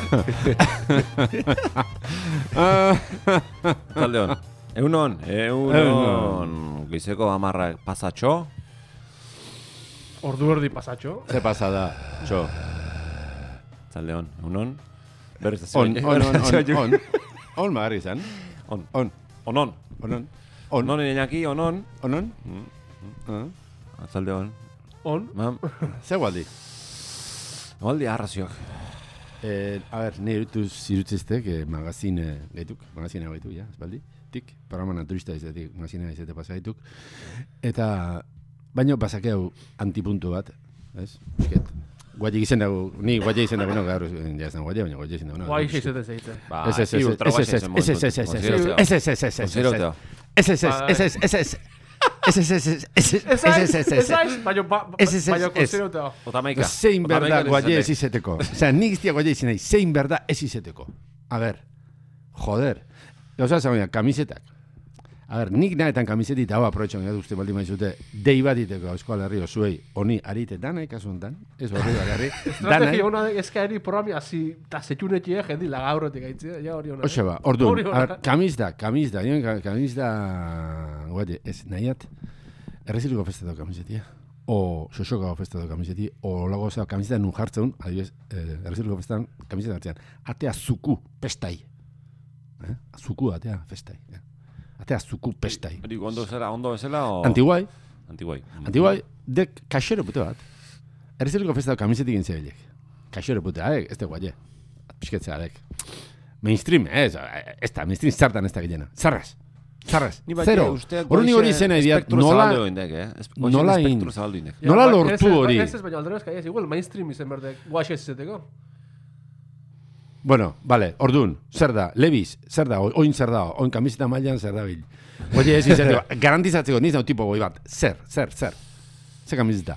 Zaldeon. Eunon. Goizeko 10 pasatxo. Ordu erdi pasatxo. Ze pasada, txo. Zaldeon. Eunon. On magarri izan. Onon. Onon Iñaki, onon. Onon? Zaldeon. On. Ze gualdi? Gualdi arraziok. A ber, nire irutziztek magazine gaituk, ja, espaldi. Tik, programa naturista izatik, magazine izate pasa gaituk. Eta, baino pasakeu antipuntu bat, ez? Bisket. Guatik izen dago, ni guatik izen dago, gaur, ja ez da guatik, baina guatik izen dago. Guatik izen dago zeitzen. Zein berda guaie ez izeteko. Osea, nik iztia guaie izan nahi, zein berda ez izeteko. A ber, joder. Gauza zagoia, kamisetak. A ber, nik nahetan kamisetit hau aproetxon gatu uste baldi maizute, dei bat iteko Euskal Herrio zuei, honi arite danai kasu hontan, ez horri bakarri. Estrategi hona eskaeri programi hasi, eta zetxunetie jendi lagaurotik aitzea, ja hori hona. Oxe ba, orduan, kamizda, guaie, ez nahiat, erreziluko festatu kamisetia. O xoxoka festatu kamiseti, o lago zera kamiseta nun jartzeun, adibidez, erreziluko festatu kamiseta hartzean, atea zuku pestai. Zuku atea festai. Atea zuku pestai. Ondo bezala o... Antiguai, dek kaxero pute bat. Erreziluko festatu kamisetik intzebilek. Kaxero pute, ez da guaie. Pisketze adek. Mainstream, ez da, mainstream zartan ez da gillena. Zarraz. Zero. Horren hori izena idiat, nola lortu hori. Ez baina alderazka, ez, igual mainstream izen berdek, guaxe ez izeteko. Bueno, vale, ordun, zer da, Levi's, zer da, oin kamiseta mailan zer da bil. Oye, ez izateko, garantizatzeko, niz nau tipo goi bat, zer. Ze kamiseta.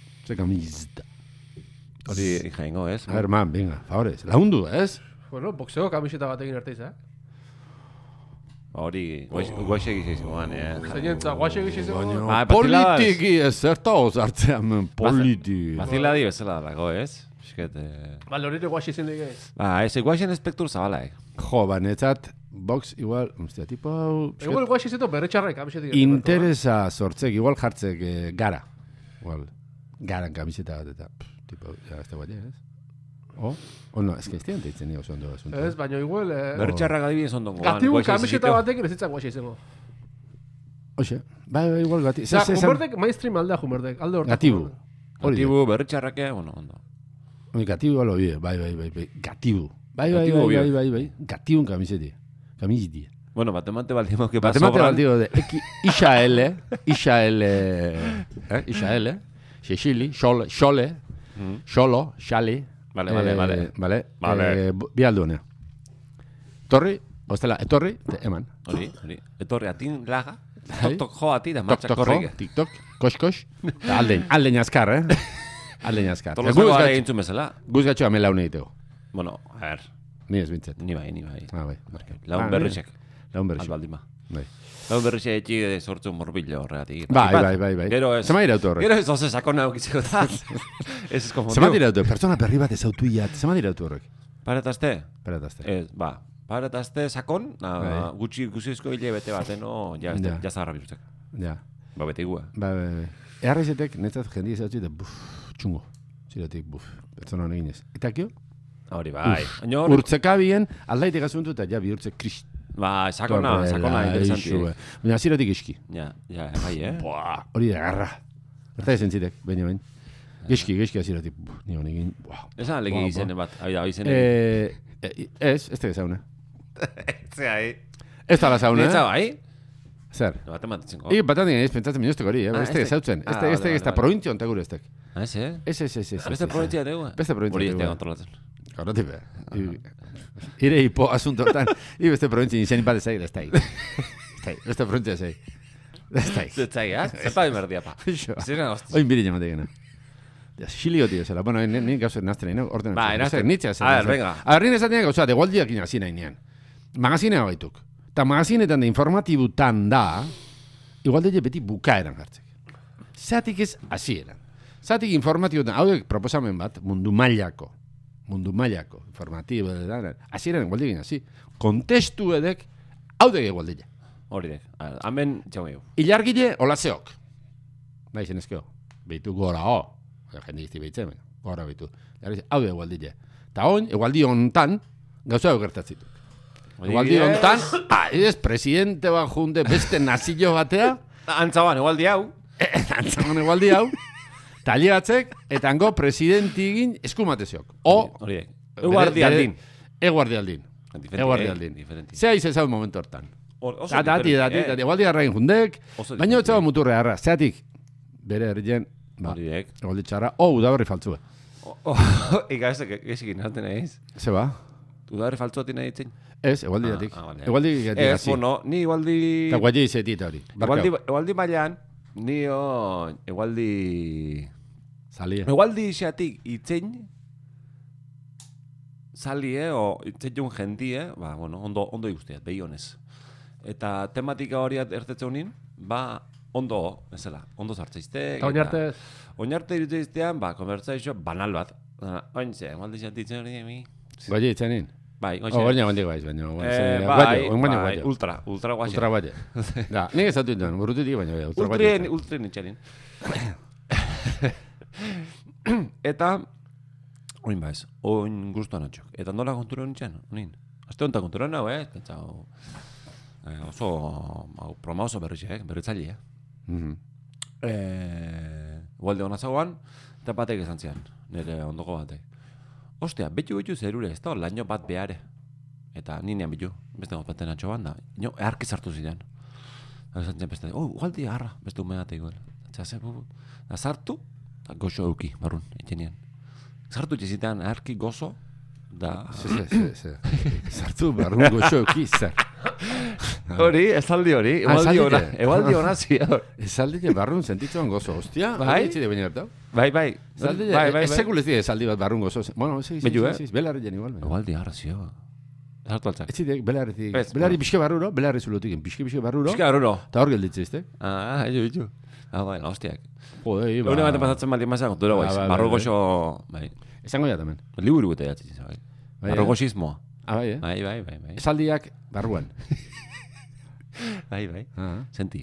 Hori jaingo, ez? A ver, man, venga, favorez, laundu, ez? Bueno, boxeo kamiseta batekin arteiz, Hori, guaxe egizizkoan, Zeinentza, guaxe egizizkoan. Politiki ez zerta osartzean, politiki. Baziladi bezala dago, ez? Bale, horire guaxe izin dik ez. Ez guaxen espektur zabala, Jo, banetzat, box igual, tipo hau... Igual guaxe izeto berretxarrek kamisetik. Interesa sortzek, igual jartzek gara. Igual, garan kamiseta bat eta, tipo, ja, ez da guaxe, ez? O no, ez que iztean teitzen nio zondo asunto. Ez, baina igual... Berretxarrak adibidez ondongo. Gatibu kamiseta batekin ez ditzak guaxe izango. Oxe, bai, igual gatibu. Humerdek, mainstream aldea humerdek, alde hortak. Gatibu, berretxarrake, ondo. Gatibu alo bide, bai. Gatibu. Bai. Gatibun kamiseti. Bueno, batemate baldimo que pasó. Batemate baldimo de Ixaele, Xexili, Xolo, Xali. Vale. Bi aldunea. Etorri, eman. Hori. Etorri atin laga. Tok jo ati da martxak korrik. Tiktok, kox. Aldein azkar, Aldein azkar. Tolosako gara egintzun bezala. Guz gatxoa me laune ditego. Bueno, a ver. Ni ez bintzet. Ni bai. Bai. Laun berrizek. Albaldima. Bai. Laun berrizek etxik sortzu morbillo horregatik. Bai. Gero ez. Zema irautu horrek. Gero ez oze sakona aukitzeko da. Ez ez konfondu. Zema irautu, pertsona berri bat ez autu iat. Zema irautu horrek. Paretazte? Ez, ba. Paretazte sakon, gutxi guzizko hile bete bateno, ja zaharra bizutzek. Ja. Ba, bete igua. Bai. Eharrezetek, netzat jendi ez hautzi, eta txungo. Zirotik, pertsona honekin ez. Eta kio? Hori, bai. Urtzekabien, aldaitek azuntu eta ja bihurtze krist. Ba, sakona, interesanti. Baina zirotik iski. Ja, bai, hori da garra. Eta ezen zitek, baina. Geski azirotik, ni honekin. Esan legi izene bat, ez teke zaune. Ez da la zaune. Ez da, bai? Zer? Baten batetzen. Baten ez pentsatzen minuzteko hori, ez teke zautzen. Ez da provintzio ontak gure ez tek. Ez. Beste provintzia dugu? Beste provintzia dugu. Hori ez tega kontrolatzen. Gauratik be. Ire hipo asunto hortan, beste provintzia izen bat ezagir ez taik. Beste provintzia ezagir. Ez taik. Ez taik, Zerpa bimerdia, pa. Oin biri jamate gana. Xilio tio zela. Bueno, nik gauzat nazten nahi, orden. Ba, nazten. Nitzea zen. A ver, venga. A ver, nire zaten gauzat, egualdiak inazin nahi nian. Magazinea gaituk. Ta magazinetan da informatibutan da, igualde beti bukaeran hartzek. Zatik ez hasieran. Zatik informatibutan, hauek proposamen bat, mundu mailako. mundu mailako, informatibo, hasieran egualdi hasi. Kontestu edek, hau dek egualdila. Hori dek, hemen txameu. Ilargile olazeok. Nahi zenezkeo. Beitu gora ho. Jende izti behitzen, gora beitu. Hau dek egualdila. Ta hon, egualdi hontan, gauza gertatzitu. Egualdi hontan, ez presidente bat junte beste nazillo batea. Antzaban, egualdi hau. Antzaban egualdi hau. Taliatzek, eta hango presidenti egin eskumateziok. Hori dek. Eguardi aldin. Eguardi aldin. Zea izan momentu hortan. Dati, egualdi garrain jundek, baina etxaba muturre harra. Zeatik, bere herrien, egualdi txarra, udaberri faltzue. Ega ezekin naten egin. Ze ba? Udaberri faltzua tina ditzen? Ez, egualdi datik. Egualdi gatik hasi. Bueno, ni egualdi... Eta guaile izetit hori. Egualdi mailan, ni egualdi... Salie. Egualdi izatik itzen... Salie, o itzen jentie, bueno, ondo ikusteat, behi honez. Eta tematika hori ertetzen honin, ondo, ezela, ondo zartzeizte. Eta oinartez? Oinarte irutzeiztean, konbertsaizio banal bat. Ointze, egualdi izatik hori emi. Guaile itzenin? Bai, ointze. Oina guaile guaiz, baina. Bai, ultra guaxe. Ultra guaxe. Da, nik ez dut duen, burututik, baina ultra guaxe. Ultrien itxanin. Eta... Oin baiz, oin guztuan atxok. Eta nola kontura nintzen, onin. Azte honetan kontura nahu, oso proma oso berritzaile, Gualde hona zagoan, eta batek esan zian, nire ondoko batek. Ostia, betu zerure, ez da laino bat behare. Eta ninean bitu, beste gopaten atxo ban da. Ino, eharki zartu zidan. Esan zian beste, gualdi harra, beste umeatek guen. Da zartu, eta goxo euki, barrun, etxenian. Zartu txizitean eharki gozo, da... Zartu barrun goxo euki, zer. Hori, esaldi hori, egualdi hona zio. Esaldi barrun sentitzuan gozo, ostia? Bai? Etxide baina hartau? Bai. Ez sekulez dira esaldi bat barrun gozo. Bueno, ez, belarri jen igual. Egualdi harra zio. Zartu altzak. Etxide, belarri pixke barruro, belarri zulotik, pixke barruro. Pixke barruro. Eta hor gelditze, ezte? Bitu. Baina, hostiak. Jodei, Une baten pasatzen baldin mazak, kontura guaiz. Barro goxo... Esango ja tamen. Liburu gute jatzen, bai. Barro goxismoa. Bai. Esaldiak barruan. Bai. Senti.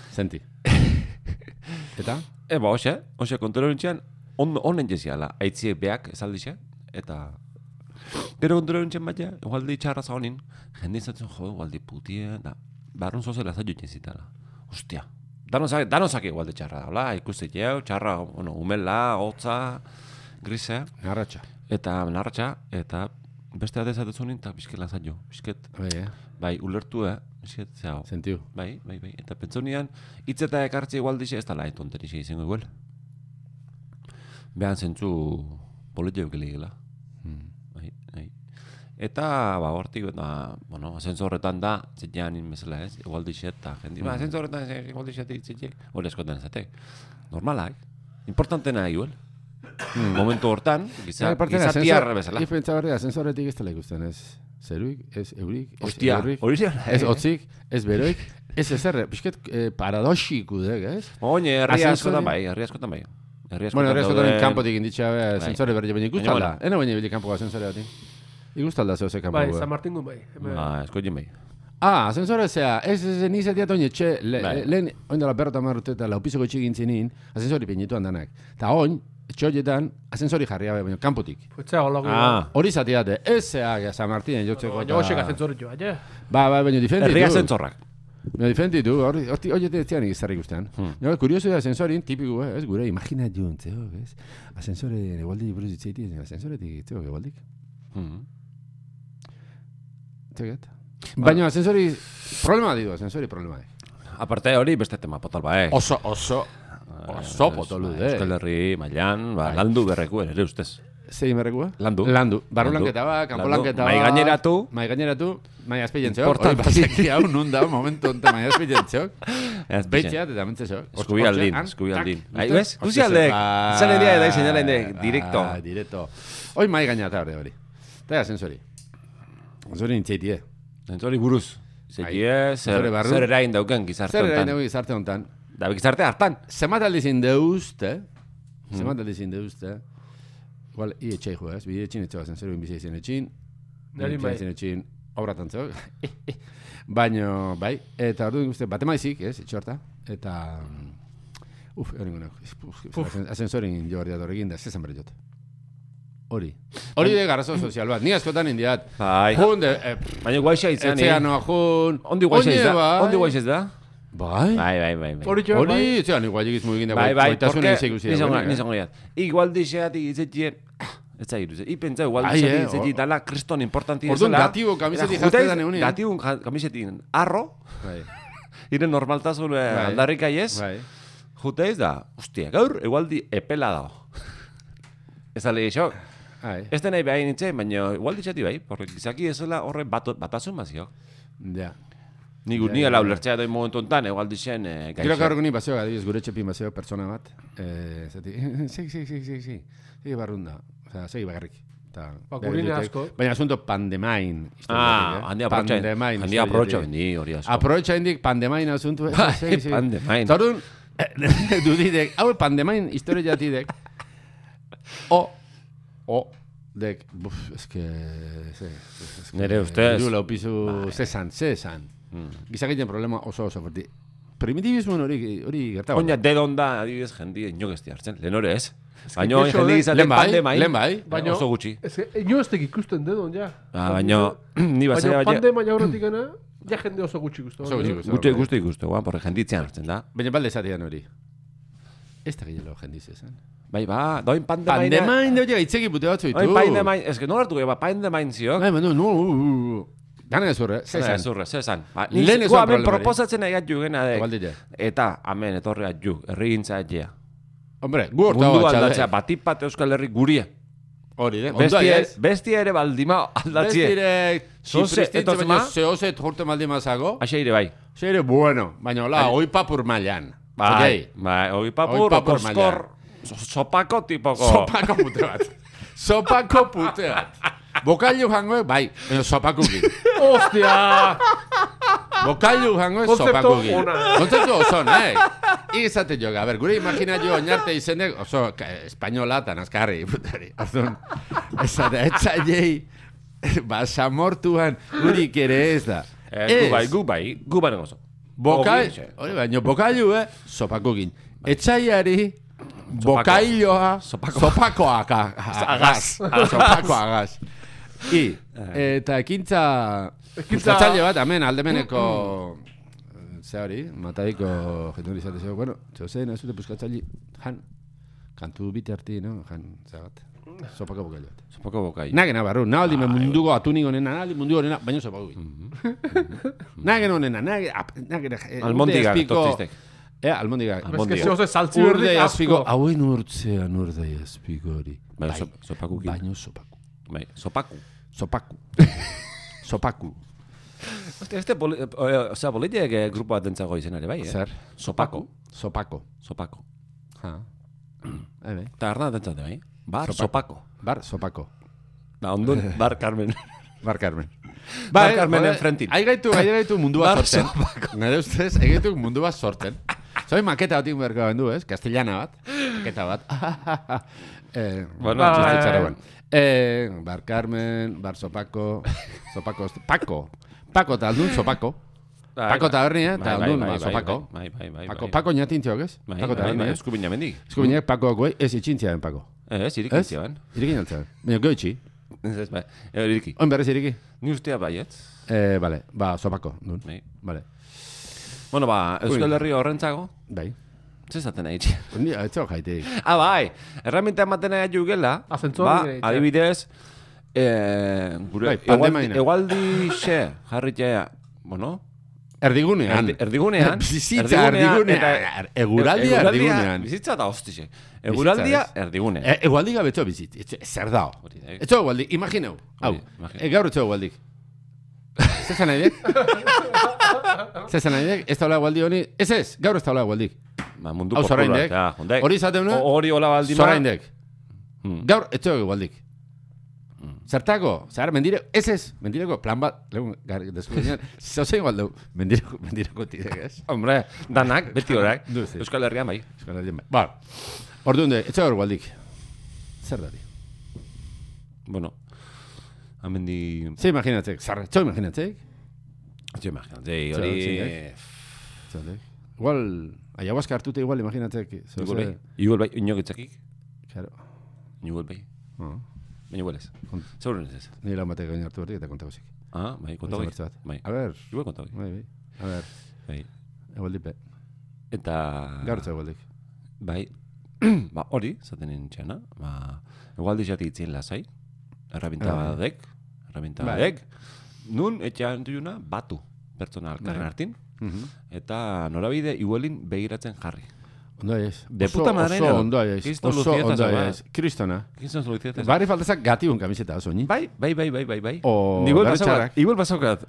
Eta? Hoxe, kontura nintzen, onen jeziala, aitziek beak esaldixe, eta... Gero kontura nintzen baina, egualdi txarra zahonin, jende izatzen egualdi putie, da, barrun zozela zaitu jenzitala. Ostia. Danozak igualde txarra da, ikuste jau, txarra, umela, hotza, grise. Narratxa. Eta beste adezatezunin, eta bizkela zailo. Bizket, bai, ulertu, bizket, zehau. Sentiu. Bai. Eta pentsonian, hitz eta ekartzi igualdixe, ez da lain tonterixe izango igual. Behan zentzu politia eukeligela. Bai. Eta, hortik, asentzo horretan da, zetjean inmezela ez, igualdixe eta jendi. Asentzo horretan igualdixe zetjek, hori eskoten zatek. Normalak, importantena igual. Momentu hortan, gizatiarra bezala. Ni pentsa berri, asentzo horretik ez dela ikusten, ez zeruik, ez eurik, ez eurrik, ez otzik, ez beroik, ez ezerre, pixket paradoxiku dek, ez? Oine, herri askotan bai. Bueno, herri askotan kanpotik inditxa, asentzore berri baina ikustalda. Eno baina bile kanpoa asentzore batik. Ikustalda zehose kanpoa. Bai, San Martin bai. Eskoien bai. Asensore zea, ez nizatiat oin etxe, lehen oindala berrota marrute eta laupizoko etxe gintzinin, asensori peinituan danak. Ta oin, etxe horietan, asensori jarria bai, baina kanpotik. Fuetzea holago. Hori zatiate, ez zea San Martinen jotzeko. Baina hoxek asensori joa, ja? Baina difenditu. Herri asentzorrak. Baina difenditu, horietan ez zian egizarrik ustean. Kurioso da asensorin, tipiko, ez gure, imaginat joan, zeo, ez? Asensore, egualdi buruz itzeiti, asensoretik, zeo, egualdik. Zegat. Baina asensori problema digo, asensori problema. Aparte hori beste tema potal bai. Oso potolu de. Euskal Herri mailan, landu berreku ere ustez. Zein berrekua? Landu. Barrulanketa ba, kanpolanketa ba. Mai gaineratu, mai azpillentzeok. Hori basiki hau nun da momentu honta mai azpillentzeok. Beitxeat eta mentzesok. Eskubi aldin. Ahi, bez? Guzi aldek. Zane dia edai señalen de directo. Hoi mai gainata hori. Eta asensori. Asensori nintzeitie. Zentzori buruz. Zer erain dauken gizarte honetan. Zer erain dauken gizarte honetan. Da gizarte hartan. Zemat aldizin deuzte, igual, etxai jo, ez? Bide etxin etxoa zen, zer egin bizia izan etxin. Nari bai. Etxin obratan zeu. Baina, bai, eta ordu ikuste, bate maizik, ez, etxe horta. Eta, asensorin jo hori datorrekin da, zezan bere jot. Hori de garrazo sozial bat, ni askotan indiat. Bai. Baina guaixa izan, etxean noa jun. Ondi guaixa ez da? Bai. Hori, etxean igual egiz mugikin da, goitasun egin zeikusi. Nizango diat. Igual dixeatik izetien, ez zairu, ipentza igual dixeatik izetien dala kriston importanti ezela. Orduan gatibo kamisetik jaztetan egunin. Gatibo kamisetik arro, iren normaltasun aldarrik aiez, juteiz da, hostia, gaur igualdi epela dago. Ez alegi xo. Ez da nahi behain nintzen, baina igual ditxati bai, porque gizaki ezela horre batasun mazio. Ja. Ni ala ulertzea doin momentu enten, igual dixen gaixo. Gero gaur guni baseo, adibidez, gure txepin baseo pertsona bat. Zati, segi barrunda. Osea, segi bagarrik. Gurine asko. Baina asunto pandemain. Handia aprotxa bendi hori asko. Aprotxa hendik pandemain asunto. Pandemain. Zorun, dudidek, hau pandemain historia jatidek. Dek, nere ustez. Irula opizu zesan. Gizakiten problema oso forti. Primitibismoen hori gertago. Oina dedon da, adibidez, jendi inogesti hartzen, lehen hori ez. Baina jendi izaten pandemain. Lehen bai. Oso gutxi. Inoestek ikusten dedon, ja. Baina, ni bazera... Baina pandemain aurretik gana, ja jende oso gutxi ikusten. Gutxi ikusten, porque jenditzean hartzen da. Baina balde zatean hori. Ez da gehiago jendiz esan. Bai, doin pandemain... Pandemain dut itzegi pute batzu ditu. Doin pandemain, ez que no hartu geba, pandemain ziok. Bai, no. Gana ezurre, zezan. Lehen ez hemen proposatzen egat jugena dek. Baldile. Eta, amen, etorreat ju, errigintza etxea. Hombre, gu horta mundu aldatzea, batipat Euskal Herri guria. Hori, bestia ere baldima aldatzie. Bestia ere, baina zehozet jurte baldima zago. Aseire bai. Aseire, bueno, baina hola, oi papur mailan. Bai, oi papur, koskor, sopako tipoko. Sopako pute bat. Bokailu jangoek, bai, baina sopakukin. Ostia! Bokailu jangoek sopakukin. Kontzeptu oso, Igizate joga, a ber, gure imagina jo oinarte izenek, oso, espainola eta nazkarri, putari. Azun, etzailei, basamortuan, gurik ere ez da. Gu bai negozo. Bokailu, sopakukin. Etzailari, bokailoa, sopakoak agaz. Sopakoa agaz. Eta ekintza buskatzaile bat, hemen aldemeneko ze hori, mataiko jenduri izate zego, bueno, txozein ez dute buskatzaile jan, kantu bite arti, no? Jan, zagat, sopako bokailo bat. Sopako bokailo. Nagena barru, naldi munduko atunik onena, naldi munduko onena, baina sopako gui. Nagen onena, nagena... Almondiga, totzistek. Almondiga. Ez que zoze saltzi berdik asko. Hauen urtzean urdei azpiko hori. Baina sopakukin. Baina sopaku. Bai, sopaku. Este politiek grupo bat dentzago izen ere bai, Zer? Sopako. Ha. Eta arna dentzate bai. Bar Sopako. Bar Sopako. Da, ondun, Bar Carmen. Bar Carmen. Bar Carmen enfrentin. Aigaitu mundua sorten. Nire ustez, aigaitu mundua sorten. Zoi maketa batik berko bendu, ez? Castellana bat. Maketa bat. Bueno, txistitxarra Bar Carmen, Bar Sopako, Pako eta aldun Sopako. Pako eta bernia eta aldun Sopako. Pako ñatintziok, ez? Pako eta bernia. Eskubina mendik. Eskubinak Pako guai, ez itxintzia ben Pako. Ez, irikintzia ben. Irikin altzea. Baina goitxi. Ez, bai, iriki. Oin berrez iriki? Ni ustea baiet. Bale, Sopako. Bale. Bueno, Euskal Herri horrentzago. Bai. Zezaten nahi txia. Ni, etxo jaitik. Bai, erraminta ematen nahi jugela. Adibidez, egualdi xe, jarritea, bueno? Erdigunean. Bizitza erdigunean. Eguraldia erdigunean. Bizitza da hostixe. Eguraldia erdigunean. Egualdi gabetxo bizit. Zer dao. Etxo egualdik, imagineu. Hau, gaur etxo egualdik. Zezan nahi dek? Ez taula egualdi honi. Ez, gaur ez taula egualdik. Mundu hau zoraindek. Hori izaten nuen? Hori hola baldima. Zoraindek. Gaur etxo egualdik. Zertako, zahar, mendire, ez, mendireko plan bat, legun, deskubinean, zauzein gualdeu, mendireko tidek, ez? Hombre, danak, beti horak, Euskal Herrian bai. Ba, orduan de, etxe gaur gualdik, zer dati? bueno, amendi... Ze imaginatzek, zarretxo imaginatzek. Ze imaginatzei, hori... Igual, ayahuasca hartute igual imaginatzek. Igual bai, inogetzakik. Claro. Igual bai. Baina igual ez. Seguro ez. Ni lan batek gain hartu berdik eta kontagozik. Bai, kontagoik. Bai. A ver. Igual kontagoik. Bai. A ver. Bai. Igual dipe. Eta... Gartza igual dik. Bai. Hori, zaten nintxena. Igual dixati itzien lasai. Errabintabadek. Nun, etxean duena, batu. Pertsona alkarren hartin. Eta norabide igualin begiratzen jarri. Ondo ez. De puta madre. Oso ondo ez. Oso ondo ez. Kristona. Barri faltazak gatibun kamiseta oso, ni? Bai. O igual pasaukat.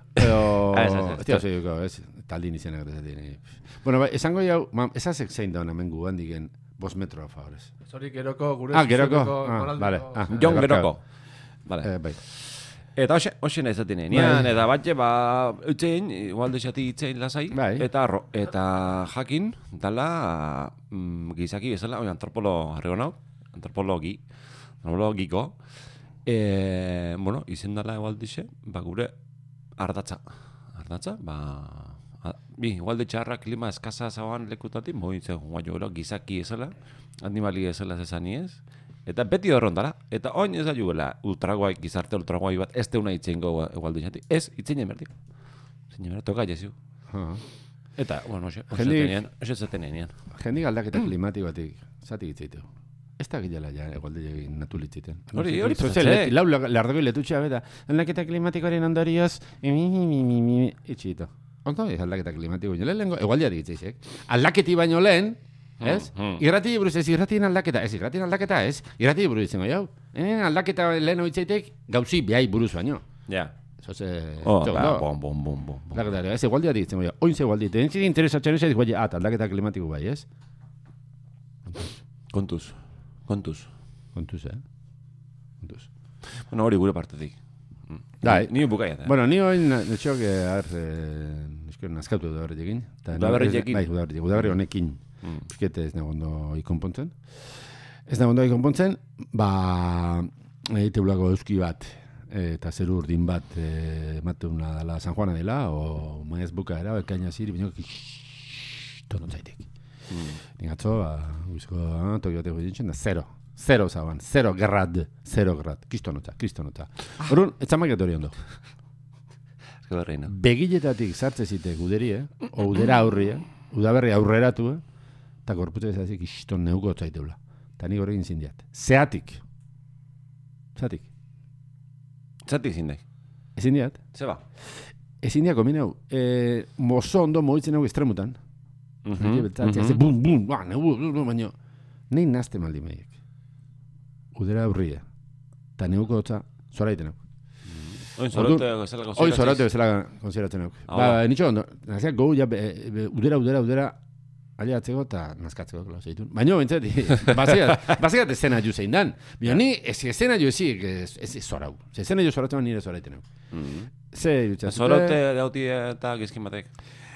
Ez, taldin izenak dezatik. Bueno, esango jau, esazek zein da hemen gu handiken 5 metro a favorez. Zori geroko, gure... Geroko. Vale. Jon Geroko. Bai. Eta hoxe nahi zaten nian, eta batxe, utzein, igual desati itzein lasai, eta jakin, dala, gizaki bezala, antropolo harrego nau, antropologiko, bueno, izen dala igual dixe, gure ardatza, igual ditxarra klima eskasa zauan lekutatik, moitzen guaio gizaki ezala, animali ezala zezani ez, eta beti horron dara, eta oin ez da jugela ultraguai, gizarte ultraguai bat, ez teuna itzeingo egual ditxati, ez, itzein emertik. Itzein emertik, toka jeziu. Eta, bueno, hoxe zaten enean. Jendik aldaketa klimatikoatik, zati itzeitu. Ez da gilala ja, egualde egin natulitziten. Hori pasatzek. Lau lardego iletutxea beta, aldaketa klimatikoaren ondorioz, itxito. Ondo ez aldaketa klimatiko, lehenengo, egualdea digitzeizek. Aldaketi baino lehen, ez? Irrati buruz ez, irratien aldaketa ez, irrati buruz izango jau. Aldaketa lehen hoitzeitek gauzi behai buruz baino. Ja. Zoze... Bom. Ez egualdea digitzen goia, oin ze egualdea. Entzit interesatzen ez, aldaketa klimatiko bai, ez? Kontuz. Kontuz. Bueno, hori gure partetik. Ni bukaia da. Bueno, ni oin netxok, nazkautu da horretekin. Udaberriekin? Bai, udaberri honekin. Piskete ez nagondo ikonpontzen. Egite ulako euski bat, eta zeru urdin bat, emateuna dela San Juana dela, o maiz buka era, ekaina ziri, bineo, tonotzaitek. Nik atzo, tokioateko dintzen, da zero zaban, zero grad, kristonota. Horun, etzamak hori ondo. Begiletatik sartze zitek uderi, o udera aurri, udaberri aurreratu, eta gorputza ezazik iston neuko otzaiteula. Eta nik horrekin zindiat. Zeatik zindak. Ezin diat? Zeba? Ezin diat komineu. Mozo ondo moitzen hau estremutan. Bum, baina nein nazte maldi meiek. Udera aurria. Eta neuko otza zora iten hau. Oin zorate bezala konsideratzen hau. Nitxo ondo, naziak gau udera aliatzeko eta nazkatzeko, klau zeitun. Baina, bentzati, baziat esena ju zein dan. Bio, ni, esena ju ez zorau. Esena ju zoratzen nire zoraiten hau. Ze, jutzatzen. Zorate dauti eta gizkin batek?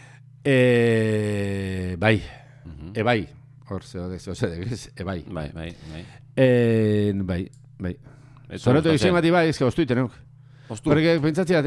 Bai. Bai. Hor, bai. Bai. Zorate gizkin bati bai, ezka ostuiten hau. Porque pentsatziat,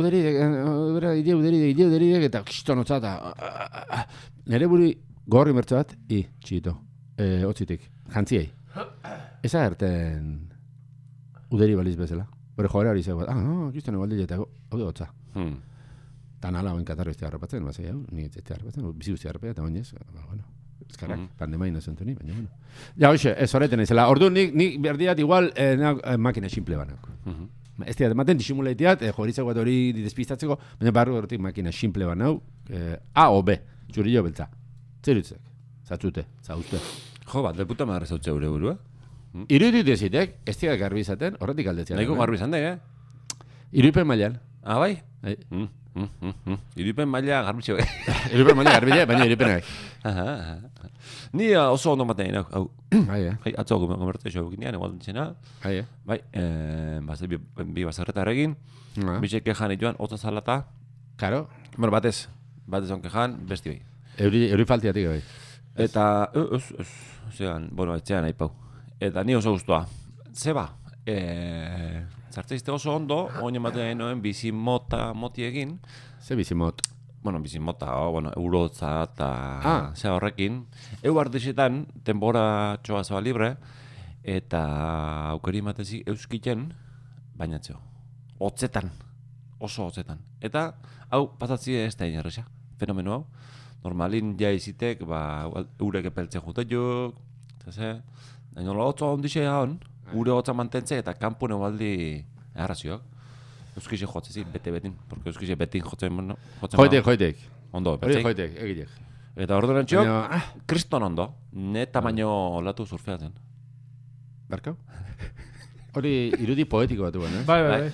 uderi, eta kiston otzata. Nere buri gorri mertzu bat, txito, otzitik, jantziei. Eza erten uderi baliz bezala. Bore joera hori zego, kiston egualdi eta hau otza. Tan ala oin katarro izte harrapatzen, bazai hau, ni ez harrapatzen, bizi guzti harrapea, eta oinez, bueno, ezkarrak, pandemain azentu ni, baina, bueno. Ja, hoxe, ez horreten izela, ordu nik berdiat igual makina simple banak. Ez diat, ematen disimuleitiat, joritzeko bat hori despistatzeko, baina barru horretik makina simple ban hau, A o B, txurillo beltza. Zerutzek, zatzute, zauzte. Jo, bat, de puta madre zautze gure burua. Irudit ezitek, ez diat garbi izaten, horretik aldetzea. Naiko garbi izan da, Iruipen mailan. Bai? Iruipen maila garbitxe, Iruipen maila garbitxe, baina iruipenak. Ni oso ondo maten egin, hau. Atzo konbertzio eginean, egual dintzena. Bai, bi bazarreta erregin. Bitxek kejan ituan, otza zalata. Karo. Bueno, batez on kejan, besti bai. Euri faltiatik bai. Eta, zegan, bueno, etxean nahi pau. Eta ni oso guztua. Zeba, Zartzeizte oso ondo, oin ematen noen bizi moti egin. Ze bizimot. Bueno, bizi mota, eurotza eta zea horrekin. Ardixetan, denbora txoa zaba libre, eta aukeri ematezi euskiten, bainatzeo. Otzetan, oso otzetan. Eta, hau, pasatzi ez da inerreza, fenomeno hau. Normalin jaizitek, eurek epeltze jutetuk, eta ze, nola otza ondixe hon, ure hotza mantentzea eta kanpune baldi errazioak. Euskize jotzezi, bete-betin, porque euskize betin jotzen... Joitek. Ondo, Hori betzei. joitek, egilek. Eta orduan txok, kriston ondo, ne tamaino olatu surfeatzen. Barkau? Hori irudi poetiko batu gana, Bai.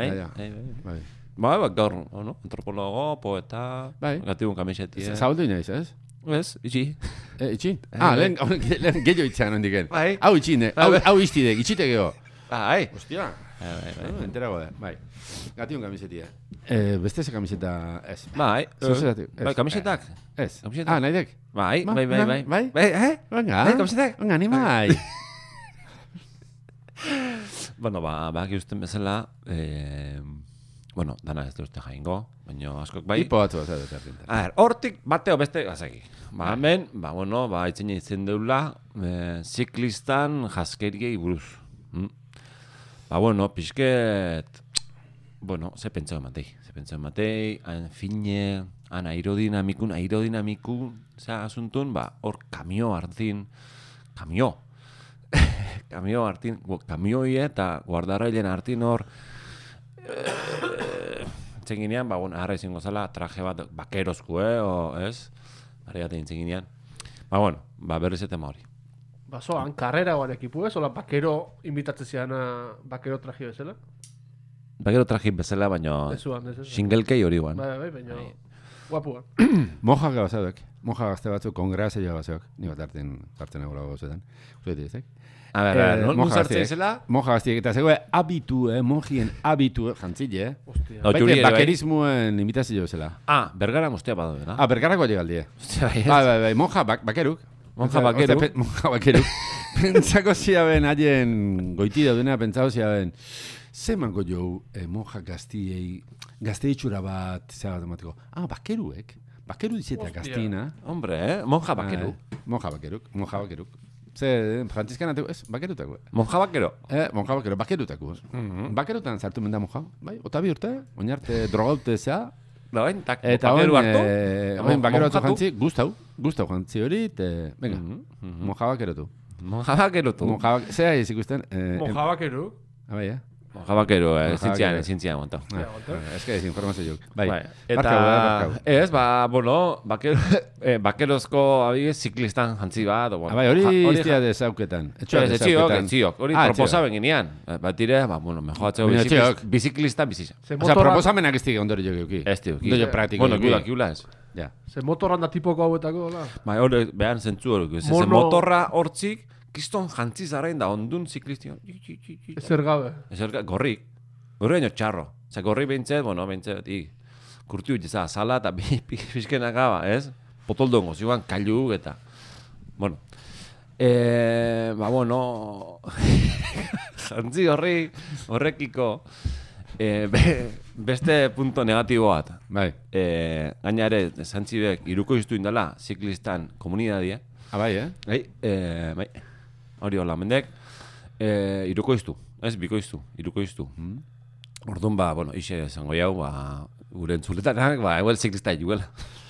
Gaur, antropologo, poeta, gatibun kamiseti. Zabaldu inaiz, ez? Ez, itxi. Itxi? Lehen gehiago itxean hondiken. Bai. Hau itxine, hau iztidek, itxite geho. Bai. Hostia. Enterago da, bai. Gatiun kamisetia. Beste ze kamiseta ez. Bai, kamisetak. Ez. Nahi dek? Bai. Venga. Kamisetak. Venga, animai. Bueno, baki usten bezala, dana ez duzte jaingo, baina askok bai. Ipo batzu bat. Hortik bateo beste gazegi. Hemen, itzen itzen deula, ziklistan jaskeriei buruz. Pixket, ze pentsau ematei, han fine, han aerodinamikun, asuntun, hor kamio hartin, kamioi eta guardarrailen hartin hor, txenginean, harra izango zala, traje bat bakerozku, ez? Harri bat egin txenginean. Berriz etema hori. Zoan, karrera oan ekipu ez? Ola, bakero invitatzen zian bakero traje bezala? Bakero traje bezala, baina singelkei hori guan. Bai, baina guapuan. Moja gabazaduek. Moja gazte batzuk, kongreazio gabazaduek. Ni bat hartzen egola gozetan. Usueti ezek? A ber, non zartzen zela? Moja gaztiek, eta zegoe abitu, monjien abitu, jantzile, Baite bakerismuen imitazio bezala. Bergara mostea badu, da? Bergarako llegaldie. Bai, monja bakeruk. Monja bakeruk. Pentsako ziaben, haien goiti daudena, pentsako ziaben, ze mango jau monja gaztiei, gazte itxura bat, zebat emateko. Bakeruek. Bakeru dizeta gaztina. Hombre, monja bakeru. Monja bakeruk. Ze, frantziskan ateko, ez, bakerutako. Monja bakero? Monja bakero, bakerutako. Bakerutan zartu menda monja. Bai, otabi urte, oinarte drogaute zea. Eta bakeru hartu. Bakeru hartu jantzi, gustau jantzi hori, venga, monja bakerutu. Monja bakerutu? Zea ez ikusten. Monja bakeru? Bai, Monja bakero, zintzian, monta. Ez que ez informazio jok. Bai, eta, ez, bakerozko abigez ziklistan jantzi bat. Bai, hori iztia desauketan. Etxiok, hori proposaben ginean. Batire, mejoatzeko biziklista bizizan. Osa, proposamenak ez tige ondori jo geuki. Ez tige. Doio praktiko. Bueno, gudakiula ez. Ze motorran da tipoko hauetako, hola? Bai, hori, behan zentzu hori. Ze motorra hortzik, kiston jantzi zarain da ondun ziklistion. Ezer gabe. Gorrik. Gorri baino txarro. Zer gorri behintzet, kurtiu jeza azala eta pixkenak gaba, ez? Potoldongo, zioan kailu eta... Jantzi horrekiko beste punto negatibo bat. Bai. Gaina ere, zantzibek iruko iztu indala ziklistan komunidadie. Bai, Bai. Hori hola, mendek, iruko iztu, ez, biko iztu, iruko iztu. Orduan, ixe zango jau, gure entzuletanak, eguel ziklista juguela.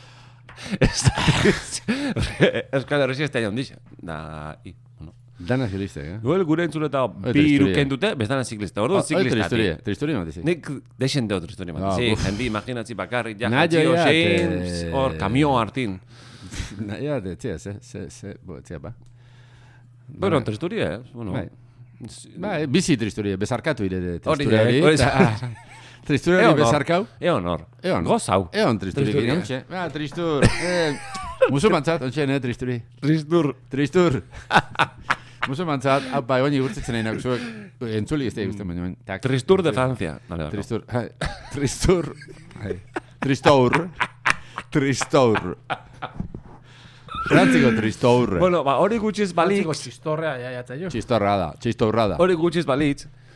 Euskal Herrezi ez da jondiz. Dana ziliste, Guel gure entzuleta bi iruken dute, bestana ziklista. Orduan ziklista. Tristoria matizi. Nik deixen deo tristoria matizi. Jendi imaginatzi bakarrik, jantzio, James, hor, kamio hartin. Naia, txea, ba. Bueno, tristoria, Bai, bizi tristoria, bezarkatu ire tristoria hori. Tristoria hori bezarkau? Eon hor. Gozau. Eon tristoria gire, ontxe. Tristur. Musumantzat, ontxe, tristoria. Tristur. Musumantzat, bai, oin igurtzetzen nahi nago zuek, entzuli ez da ikusten baino. Tristur de Francia. Tristur. Tristur. Frantziko tristourre. Bueno, hori gutxiz balitz. Frantziko txistorrea, jatzen jo. Txistorra da. Hori gutxiz balitz.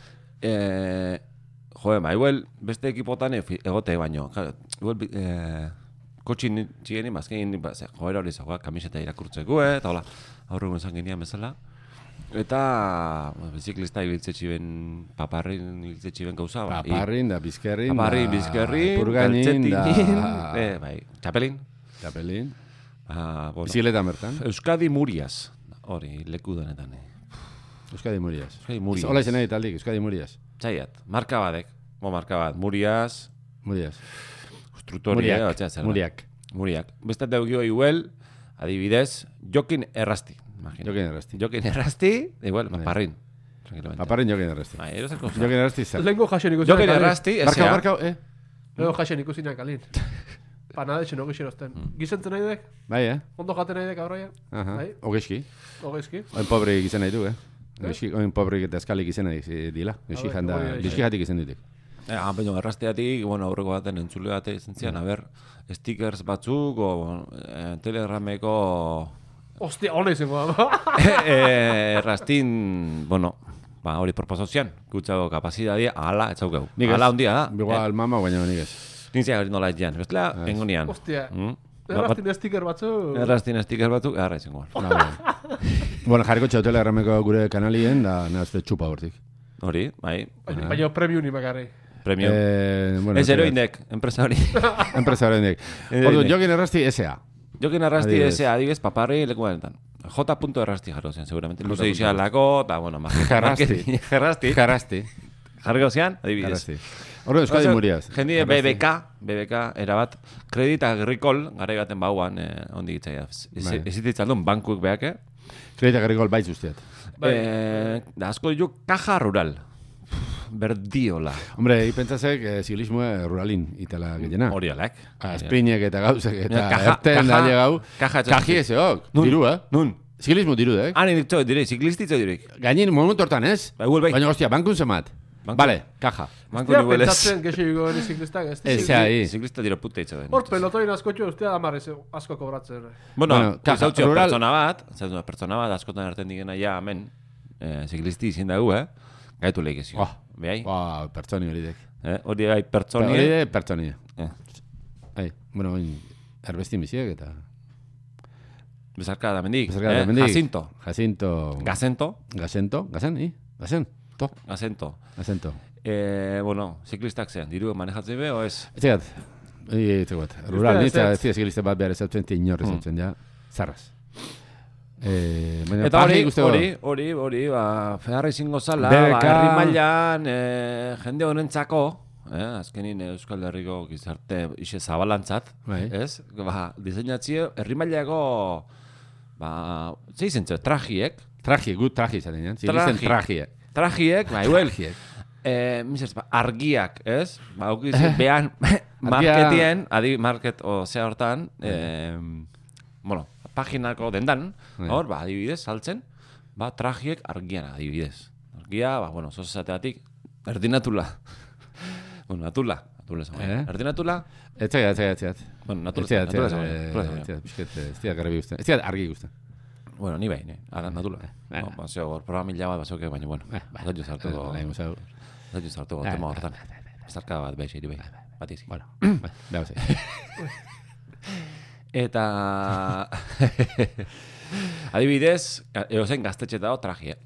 igual beste ekipotan egote baino. Igual, kotxin txigeni mazkein, joera hori zagoa, kamiseta irakurtzeko, eta hola, aurrego esan genian bezala. Eta, biziklista ibiltzetxiben, paparrin ibiltzetxiben gauza. Paparrin da, bizkerrin. Paparrin, bizkerrin, purganin da. Txapelin. Txapelin. Bueno, Bizikletan bertan. Euskadi Murias, hori, leku denetan. Euskadi Murias. Euskadi Murias. Hola izan nahi taldik, Euskadi Murias. Txaiat, marka badek. Marka bat, Murias. Konstruktoria. Muriak. Beste daugio igual, adibidez, Jokin Errasti. Jokin Errasti, igual, paparrin. Paparrin Jokin Errasti. Jokin Errasti zer. Lengo jasen ikusinak Jokin Errasti, Marka, Lengo jasen ikusinak alin. Panadetxe no gixerozten. Gizentzen nahi dek? Bai, Ondo jaten nahi dek aurraia? Ogeski. Oin pobre gizan nahi du, Oin pobre eta eskalik izan nahi dila. Bizki jatik izan ditik. Baina errasteatik, aurreko baten entzule bate izan zian, stickers batzuk, telegrameko... Ostia, hona izango da. Errastin, hori proposazioan, gutxago kapazitatea, ala, ez zaukeu. Ala hundia da. Igual mama guaina nik ez. Nintzia hori nola etxean, bestela, engonian. Ostia, errastin sticker batzuk. Errastin sticker batzuk, arra izango. Jarriko txau telegrameko gure kanalien, da nahazte txupa hortik. Hori, bai. Baina premium imagarri. Premium. Ez eroindek, enpresa hori. Enpresa hori indek. Ordu, Jokin Errasti S.A. Jokin Errasti S.A. adibidez, paparri leku banetan. J.Errasti jarro zen, seguramente. Luze izalako, eta, Jarrasti. Jarriko zean, adibidez. Ordu, Euskadi Murias. Jendie BBK, erabat, Kredit Agrikol, gara baten bauan, ondik itzaia. Ez ititzaldun, bankuek behake. Kredit Agrikol baiz usteat. Da asko ditu, Caja Rural. Berdiola. Hombre, pentsasek ziklismo ruralin itala gehiena. Hori alek. Azprinek eta gauzek eta erten da llegau. Kaji ezeok. Diru, Nun? Ziklismo diru, Hani dikto direk, ziklistitzo direk. Gainin, momentu hortan ez? Baina, hostia, bankun zemat. Vale, kaja. Ostia, pentsatzen gehiago gani ziklistak, ez? Ziklista dira puta itzo den. Hor, pelotoin askotxo, ustea damarrez asko kobratzen. Zautxo pertsona bat, askotan erten digena ja, hemen, ziklisti izin dago, gaitu lehikizio. Behai? Pertsoni hori dek. Hori gai pertsoni. Hori pertsoni. Erbesti misiek eta... Bezarka da mendik. Jacinto. Gazento. Ziklistak zean, diru manejatzen be, o ez? Etxegat. Rural, nitza ziklista bat behar ezautzen, inorrez ezautzen, ja. Zarraz. Eta hori, feharra izango zala, herri mailan, jende honentzako, azkenin Euskal Herriko gizarte ixe zabalantzat, ez? Diseinatzie, herri mailako, ze izen trajiek? Gut traji izaten, zilisten trajiek. Trajiek, argiak, ez? Behan, marketien, market, zea hortan, paginako dendan, hor, adibidez, saltzen, trajiek argian adibidez. Argia, zozateatik, erdinatula. Natula esan. Erdinatula? Etxegat. Natula. Ez dira garbi guztien. Ez dira argi guztien. Ni bai, natula. Programila bat basoke, baina, dut zartuko tema horretan. Zarka bat behar iri bai. Batizik. Beha zei. Eta... adibidez, erozen gaztetxe dago trajea.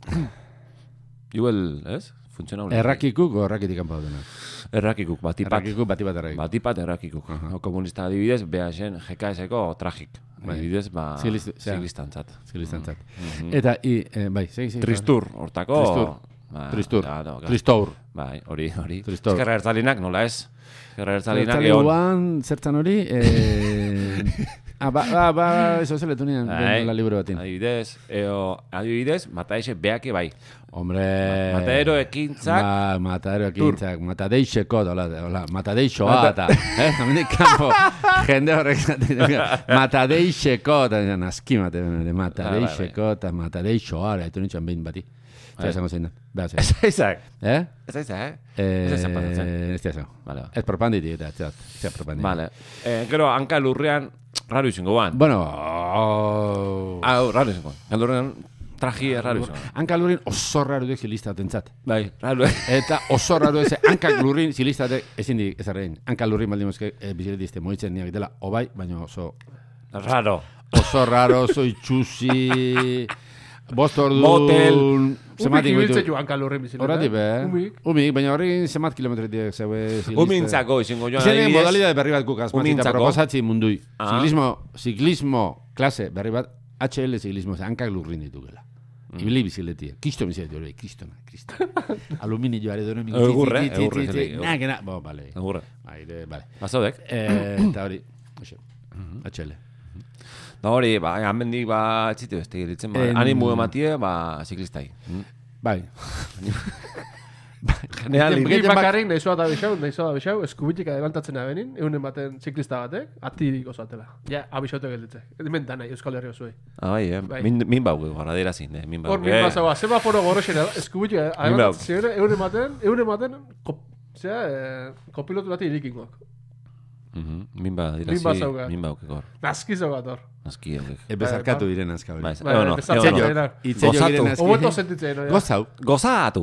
Igual, ez? Funtziona errakikuk o errakitik kanpo daudenak? Errakikuk, batipat errakikuk. Batipat errakikuk. Komunista adibidez, behasen GKS-eko trajik. Adibidez, ziklistantzat. Eta, bai, segi. Tristur, hortako... Tristur. Bai, hori. Eskerra ertzalinak, nola ez? Ertzaliguan, zertzan hori... eso zeletu nian, la libro batin. Adibidez, Matadeixe beake bai. Hombre... Matadero ekintzak... Matadeixeko, Matadeixoa, eta... Namendik kampo, jende horrek... Matadeixeko, eta naskimate, Matadeixeko, eta Matadeixoa, eta nintzen behin bati. Ez zango zein da. Ez aizak. Ez aizak. Ez propanditi, eta ez propanditi. Vale. Gero, hanka lurrean, raro izango ban. Bueno... Raro izango. Lurrean, Traji erraro izan. Hanka lurrin oso raro duk zilistatentzat. Bai, raro. Eta oso raro ez, hankak lurrin zilistatek ezin dik ezarrein. Hanka lurrin baldin mozke biziletizte moitzen niak itela, obai, baina oso... Raro. Oso raro, oso itxusi... Bost ordu... Motel. Umik ibiltzen joan kalurren bizileta. Horratik, Umik, baina horrekin zemat kilometriak zeue ziliste. Umintzako izango joan Zene modalidade berri bat guk asmatzita Umintzako. proposatzi mundui. Ziklismo klase berri bat, HL ziklismo, hankak lurrin ditukela. Ibili biziletia. Kristo bizileti hori, kristona. Aluminioare dono mingi. Egurre. Bo, bale. Egurre. Bale. Bazaudek? Eta hori, HL. Da hori, hanmendik, txite beste giritzen, animu ematie, ziklistai. Bai. Ni bakarrik nahizoa da bixau, eskubitik adelantatzen abenin, eunen baten ziklista batek, atirik osatela. Ja, abixaute gelditze. Hemen danai, Euskal Herria zuei. Bai, min bau gara dira zin, min bau. Hor, min bazagoa, semaforo gorrexen eskubitik adelantatzen eunen baten, kopilotu bati irikingoak. Min bau dira zin, min bau kekor. Naskizo bat hor. Naski eukek. Bezarkatu diren azka hori. Obeto sentitzen. Gozatu.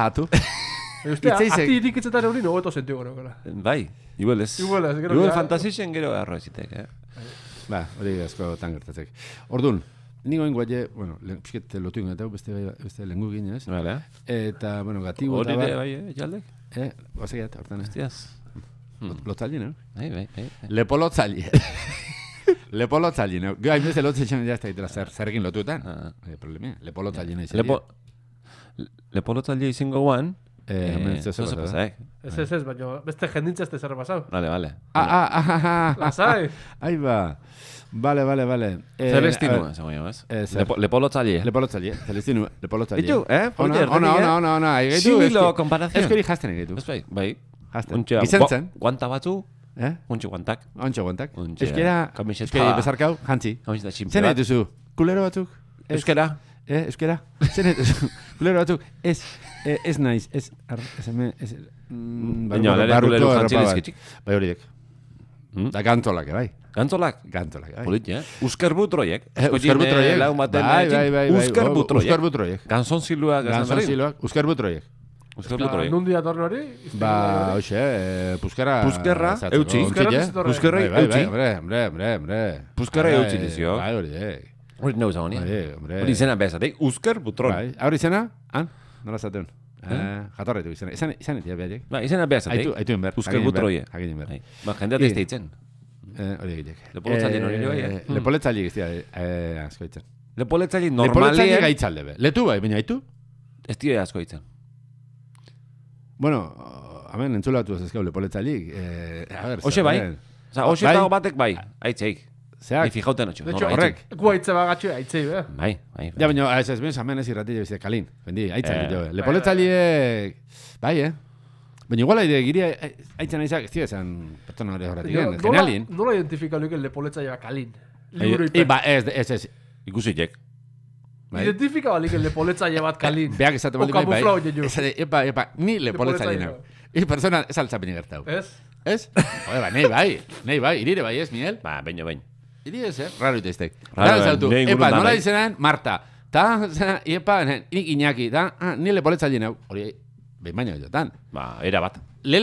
Ati irikitzetan hori obeto sentiu gero. Bai, igual ez. Igual fantasixen gero erro ezitek, Ba, hori asko tan gertatzek. Orduan, nigo ingoaie, bueno, pixket lotu ingoetau, beste lengu ginez. Vale. Eta, bueno, gatibu eta bar. Hori bai, jaldek? Basegiat, hortan. Hostias. Lotzalli, no? Bai. Lepolotzalli. Lepolotzalli, no? Gau hainbeste lotzen jazta itela zerrekin lotuetan. Problemia, lepolotzalli nahi zeria. Lepolotzalli izango guan. Ez, baina beste jendintza ez zer pasau. Vale. Lasai. Ahí va. Vale. Celestino, se llama, ¿ves? Lepolotzalli. Celestino, Lepolotzalli. Itu, Ona. Similo comparación. Eskori jasten egitu. Bai. Jasten. Izentzen. Guanta batzu. Ontxe guantak. Euskera, bezarkau, jantzi. Zen dituzu, kulero batzuk? Euskera. Zen dituzu, kulero batzuk? Ez naiz, baina, lehen kulero jantzi lezkitzik. Bai horiek. Da gantolak, bai. Gantolak? Bai. Polit, Uskerbutroiek. Bai. Uskerbutroiek. Ganzon ziluak. Uskerbutroiek. Nundi datorren hori? Puskera eutzi. Puskerra eutzi. Hombre. Puskerra eutzi dizio. Bai, hori neu zago nia. Hori izena bezatek, Uskerbutron. Bai, hori izena? Nola zateun? Jatorretu izena. Izan etia behariek. Ba, izena bezatek. Aitu enber. Uskerbutroie. Hagin enber. Ba, jendeat ez deitzen. Hori egitek. Lepoletzalien hori bai, Lepoletzalien iztia, asko ditzen. Lepoletzalien normalien... Lepoletzalien gaitzalde be. Letu bai, baina aitu? Ez tira asko ditzen. Bueno, hemen entzulatu ez ezkau lepoletzalik. Oxe bai. Oxe eta batek bai. Aitzeik. Zeak. Ni fijauten otxo. De hecho, gu aitze bagatxo aitzei, be. Bai. Ja, baina, ez ben, hemen ez irratile bizte kalin. Bendi, aitzan ditu. Lepoletzaliek... Bai, Baina igual aide, giri aitzan aizak, ez esan pertsona hori horretik, genialin. Nola identifikaulik lepoletzaia kalin? Ez. Ikusitek. Identifika balik lepoletzaia bat kalin. Beak esate balik bai. O kamuflau jeju. Epa, ni lepoletzaia nau. Persona ez altzapini gertau. Ez? Nei bai, irire bai ez, Miguel? Ba, baino. Iri ez, raro iteiztek. Epa, nola izenan, Marta. Ta, epa, nik Iñaki, ni lepoletzaia nau. Hori, behin baino jotan. Ba, era bat.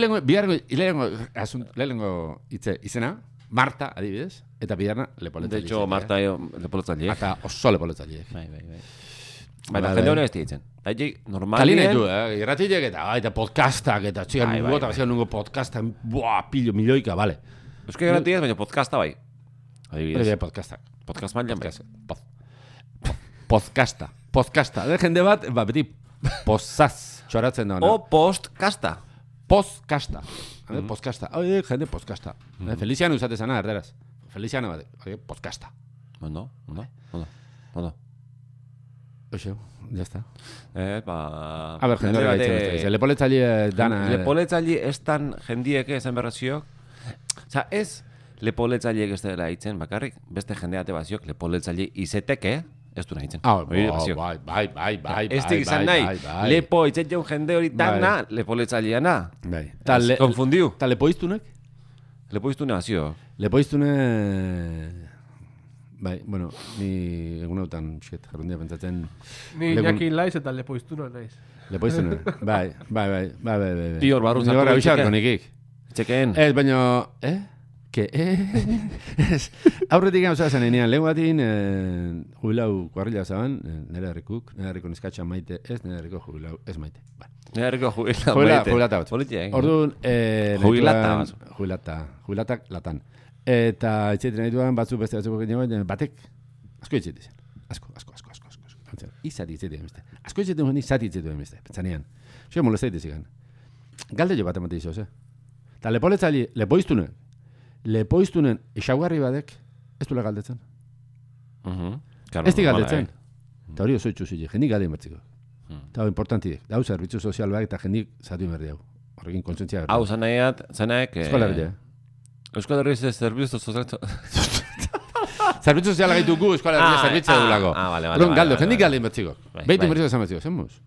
Lehenengo izena, Marta, adibidez, eta bidarna lepoletzaile. De hecho, Marta lepoletzaile. Eta oso lepoletzaile. Bai. Baina, jende hori ez ditzen. Normalien... Kalin etu, irratilek eta podcastak, eta txigan nungo podcastak, pillo, milioika, bale. Euskal irratilek, baina podcasta bai. Adibidez. Podcastak. Podcast mailan bai. Podcasta. De jende bat, beti pozaz txoratzen da. O postkasta. Podcasta. Jende podcasta. Feliciano usate zana, erderaz. Feliciano bat, podcasta. Ondo. Oixo, ya está. A ver, jende hori gaitzen. Lepoletzaile dana... Lepoletzaile ez tan jendieke esan berraziok. Osa, ez lepoletzaileek ez dela hitzen bakarrik, beste jendeate baziok lepoletzaile izeteke, ez du nahi hitzen. Bai. Ez dik izan nahi, lepo hitzen jaun jende hori dana lepoletzaileana. Bai. Konfundiu. Ta lepoiztunek? Lepoiztune bazio. Lepoiztune... bai, bueno, ni egun hautan, pixket, jarrundia pentsatzen... Ni Iñaki laiz eta lepoiztuna naiz. Lepoiztuna, bai. Bi hor barru Ni horra bixarko nikik. Txekeen. Ez, baina... Que, ez, aurretik gauza zen enean, lehen batin, jubilau kuarrila zaban, nire herrikuk neskatxa maite, ez nire herriko jubilau, ez maite. Nire herriko jubilata bat. Politia, Orduan, jubilatak latan. Eta etxeetan nahi batzu beste batzuk egin batek, asko etxeetan zen. Asko. Izati etxeetan beste. Asko etxeetan zen, izati etxeetan beste. Pentsanean. Zio molestaite zigan. Galde jo bat emate izoz, Ta lepoiztunen esaugarri badek, ez duela galdetzen. Ez di galdetzen. Eta hori oso itxuzile, jendik galdein batziko. Eta hori importantidek. Hau zerbitzu sozial bat eta jendik zatu inberdi hau. Horrekin kontzentzia berdi. Hau, zanaek... Euskal Herria. Euskal Herria ez zerbitzu sozial... Zerbitzu soziala gaitu gu Euskal Herria zerbitzu edulako. Vale. Galdo, jendik galdein batziko. Beitu merezko esan batziko, zemuz?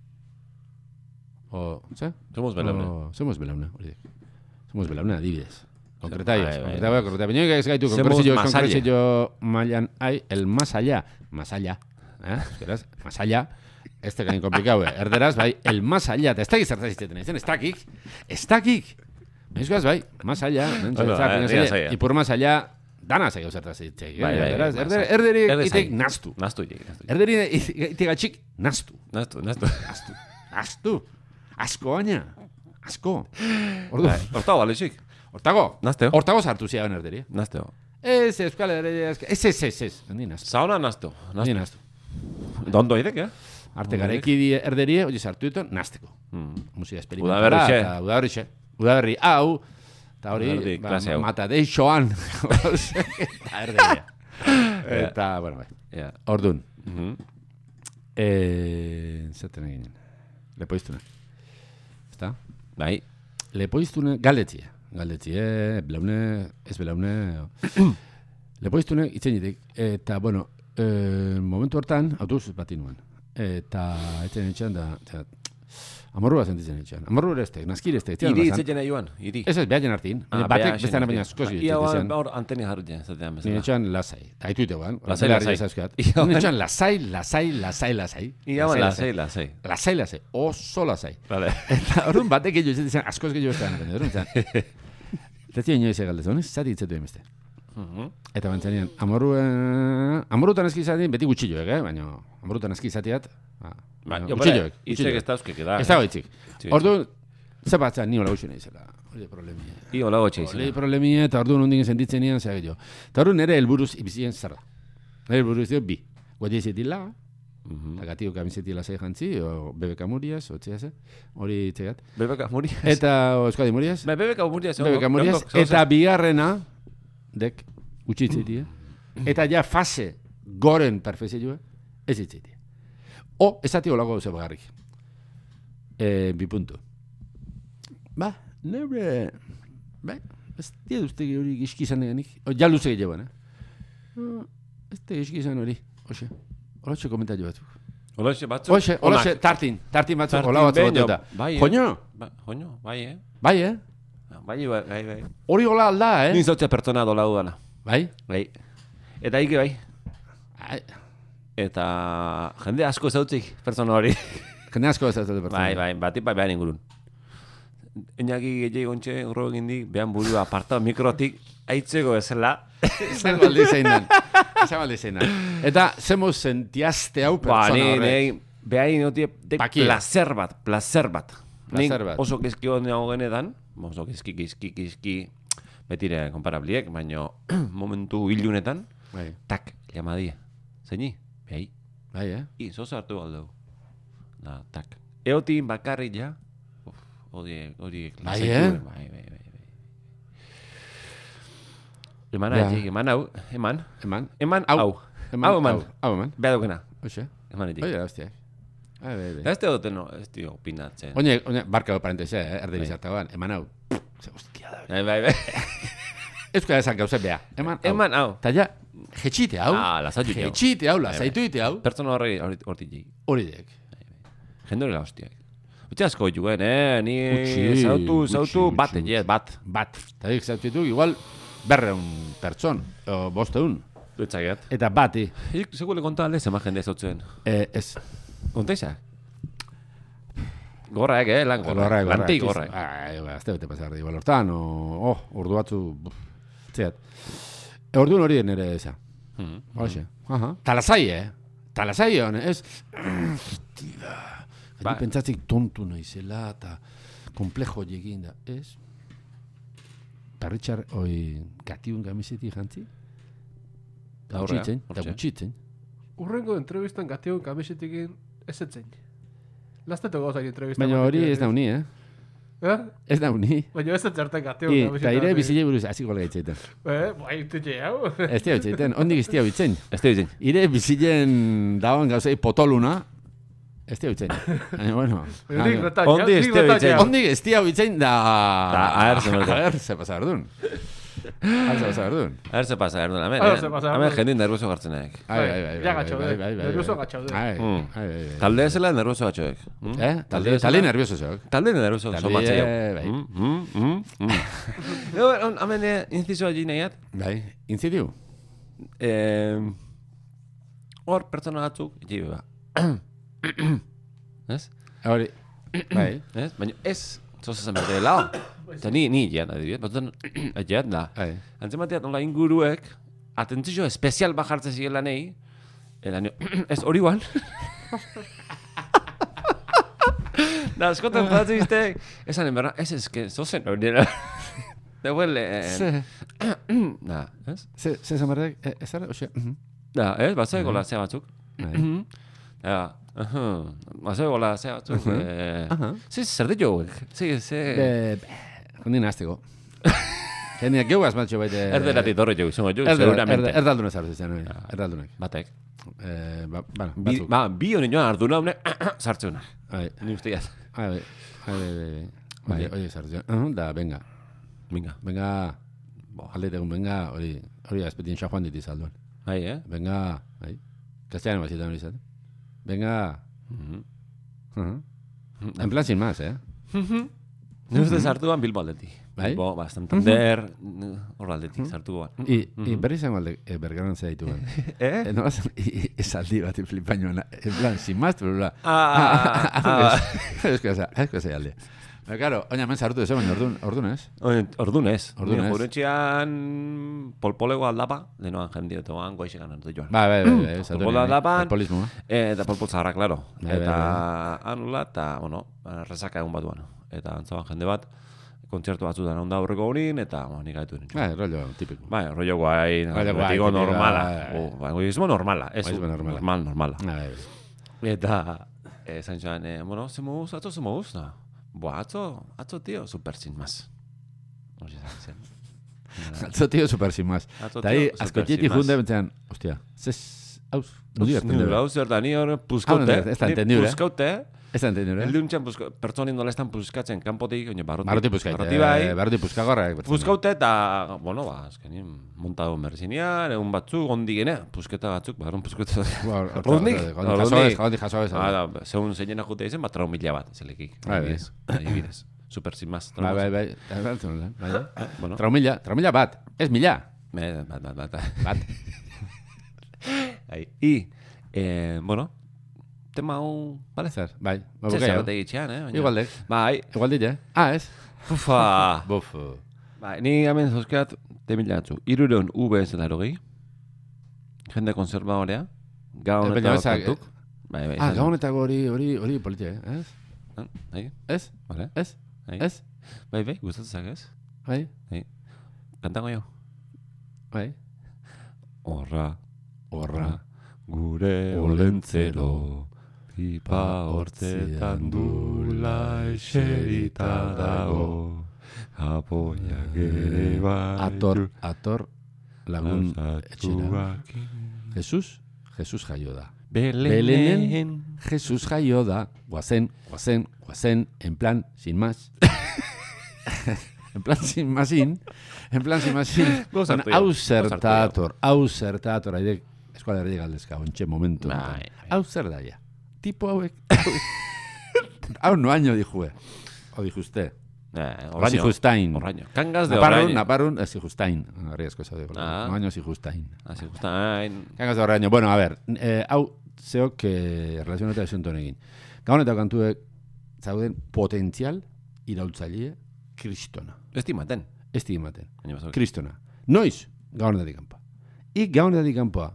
Somos belaune. Somos belaune, adibidez. Concretaios. Baina ez gaitu, konkrezio mailan, el más allá. Más allá. Eskeraz, más allá. Ez te gain komplikau, erderaz, bai, el más allá. Ez dakik zertaz izteten ezen, ez dakik. Euskaz, bai, más allá. Ipur más allá, dana zaio zertaz izteten. Erderi itek nastu. Erderi itek atxik nastu. Asko baina. Asko. Hortago, alexik. Hortago sartu ziaben erderi. Nasteo. Ez, Euskal Herria, ez. Handi nastu. Zauna nastu. Handi nastu. Dondo idek, Arte garaiki erderi, hori sartu ditu, nasteko. Musika experimentala. Udaberri, hau. Eta hori, mata deixoan. Eta erderia. Eta, bueno, bai. Ordun. Zaten egin. Lepoiztuna. Ezta? Bai. Lepoiztuna, galdetzia, belaune, ez belaune. Lepoiztuna itzen jitek. Eta, bueno, momentu hortan, autobus bat inuen. Eta, etzen etxean da, amorrua sentitzen etxean. Amorrua estek, naskir estek. Iri itzen joan, iri. Ez, behaien hartin. Batek bestean baina askoz ia hor anteni jarruten, zatean bezala. Nire etxean lasai. Haitu iteguan. Lasai. Nire etxean lasai. Ia lasai. Lasai. Oso lasai. Vale. Eta horren batek gehiago izaten askoz gehiago bestean. Eta zio inoiz egaldezu, zati itzetu emeste. Eta bantzanean, amorrutan eski izatean, beti gutxilloek, baina amorrutan eski izateat, gutxilloek. Itzek ez dauzkek eda. Ez dago itzik. Orduan, ze batzan, ni hola gutxu nahi zela. Hori problemia. Hola gutxu izela. Hori problemia, eta orduan ondingen sentitzen nian, zera gehiago. Eta orduan nire helburuz ibizien zerra. Nire helburuz dira, bi. Guatia izetila, eta gatio kamizetila zei jantzi, o BBK Murias, o txea hori itzegat. BBK Murias? Eta Euskadi Murias. BBK Murias. Eta bigarrena, dek, utzi itzetia. Eta ja fase goren perfezioa, ez itzetia. O, ez ati holako ze bagarrik. Bi puntu. Ba, nebre... Ba, ez tia duzte hori gizkizan eganik. Ja luze gehiagoan, ez te gizkizan hori. Oxe, holatxe komentario batzuk. Holatxe batzuk? Holatxe, tartin batzuk, hola batzuk batuta. Joño? Joño, bai, Bai, Bai. Hori hola alda, Ni zautzea pertsona dola dudana. Bai? Bai. Eta ike bai. Eta jende asko zautzik pertsona hori. Jende asko zautzik pertsona. Bai, bati behar ingurun. Eñaki gehiagik gontxe, urro egin dik, behan burua apartado mikrotik, aitzeko ezela. Esan baldi zein da. Eta, zemo sentiazte hau persona horrek? Behain notie, placer bat. Oso kezki hori nago genetan, oso kezki, betire komparabliek, baina momentu hilunetan, tak, llamadia. Zeini, behai. Bai, Zoza hartu baldeu. Tak. Eotin bakarri ja, hori klasaitu. Bai. Eman hau. Beha dukena. Oxe. Eman etik. Oye, hostiak. Ez te dute no, ez dio opinatzen. Oine, barka parentese, erderi zartagoan. Eman hau. Hostia da. Bai. Euskara esan gauze beha. Eman hau. Ta ja, jetxite hau. Lasaitu hau. Lasaitu hau. Pertsona horti jik. Hori dek. Jendorela hostiak. Utsi asko juguen, ni zautu bat. Eta dik zautu igual 200 pertson, o 500. Duetzagiat. Eta bati. Segule konta alde, zema jende zautzen. Ez. Kontaisak? Gorraek, lan gorraek. Lantei gorraek. Azte bete pasar igual hortan, ordu batzu, txeat. Orduan hori nire eza. Hoxe. Talasai hone, ez? Hostia. Gari pentsatzik tontu naizela eta komplejo egin da, ez? Parritxar, gatiun gamiseti jantzi? Da gutxitzen. Urrengo entrevistan gatiun gamisetikin ez etzen. Lasteto gauzak entrevistan. Baina hori ez dauni, Ez dauni. Baina ez etzerten gatiun gamiseti. Eta ire bizile buruz hasiko lega itzeiten. Bai, tutxe hau. Ez tia itzeiten, ondik ez tia itzen. Ez tia itzen. Ire bizilen dagoen gauzei potoluna, ez tia itzen. Bueno. Ondik ez tia itzen da... Aher, ze pasa berdun. Se pasa berdun. Hemen jendin nervioso gartzenek. Ja gatxaude. Nervioso gatxaude. Talde ezela nervioso gatxaude. Talde nervioso zeok. Talde nervioso somatzeio. Hemen inciso allí nahiat. Bai, incidiu. Hor, pertsona batzuk, itxi beba. Ez? Hori, bai. Baina ez, zozazan berde lao. Eta ni jean, adibidez, batzutan jean da. Antzemateat, nola inguruek, atentzio espezial bajartze zigela nahi, ez hori igual. Da, eskotan patatze iztek, esan enberra, ez eske, zozen hori dira. Da, huele... Da, ez? Ze zamardek, ez ara, oxe? Da, ez, batzeko gola zea batzuk. Da, batzeko gola zea batzuk. Zer ditu hauek? Jondien azteko. Jendien geu azmatxo baite... Erderatik torre jo, seguramente. Erdaldunez hartu zen, erdalunek. Batek. Batzuk. Bi honi joan arduna hone, sartze hona. Ni usteaz. Oie, sartze hona. Da, venga. Venga. Aldetegun, venga. Hori azpetien xajuan ditiz alduan. Venga. Castellano basita hori izate. Venga. En plan sin más, Ni uste sartuan Bilbo aldetik. Bilbo, Santander, hor aldetik sartu goan. I berri zango bergaran zea ditu ban. No, esaldi bat flipainoan. En plan, sin más, pero bla. Ezko zea alde. Pero claro, oina men sartu dezo, baina ordunez. Ordunez. Juretxean polpolego aldapa, denoan jendietoan goixekan hartu joan. Bai. Polpolo aldapan. Polpolismoa. Eta polpol zaharra, klaro. Eta anula, eta, resaka egun batuan. Eta antzaban jende bat, kontzertu batzutan onda aurreko horin, eta nik gaitu nik. Rollo tipiko. Rollo guai, digo normala. Egoismo normala. Normala. Eta, zain joan, ze moguz, atzo ze moguz, no? Atzo, tío, super sin más. Atzo, tío, super sin más. Eta ahí, azkotxeti junde bentzean, hostia, hauz, ni hor puzkaute. Puzkaute, ez da entendiure. Elduntxan pertsonin nola estan puzkatzen kanpotik, barroti puzkaite. Puzkaute eta, azkenin montado merzinean, egun batzuk, ondik gene, puzketa batzuk, barron puzketa. Rodnik jaso ez. Segun zeinen ajute izen, bat traumila bat, zelekik. Adibidez. Super sin más. Bai. Traumila bat, ez mila. Bat. Tema hau, bale? Zer, bai. Zer bat egitxean, Igualdek. Bai. Igualdek, ez? Ufa. Bufu. Bai, ni hemen zozkeat, temila atzu. 300 UBS eta erogei. Jende konservadorea. Gaon eta kantuk. Gaon eta hori politia, ez? Ez? Vale. Ez? Ez? Bai, gustatzak ez? Bai? Kantango jo. Bai? Horra. Gure olentzero. Pipa hortzetan dula eserita dago, apoiak ere bai. Ator lagun etxera. Jesus jaio da. Belenen. Jesus jaio da. Guazen, en plan, sin más. En plan, sin masin. Hau zertator, haidek, eskuala herri galdezka, ontxe momentu. Hau zer daia. Tipo hauek. Hau no año dijue. O dijuzte. Oraino. Justain. Oraino. Kangas de oraino. Naparun, Justain. Harri asko zade. Baina Justain. Justain. Kangas de oraino. Bueno, a ver, hau zeok relazioneta esuntu honekin. Gabon eta kantuek zauden potentzial iraultzaile kristona. Estimaten. Kristona. Noiz, gabonetatik kanpa. Gabonetatik kanpoa.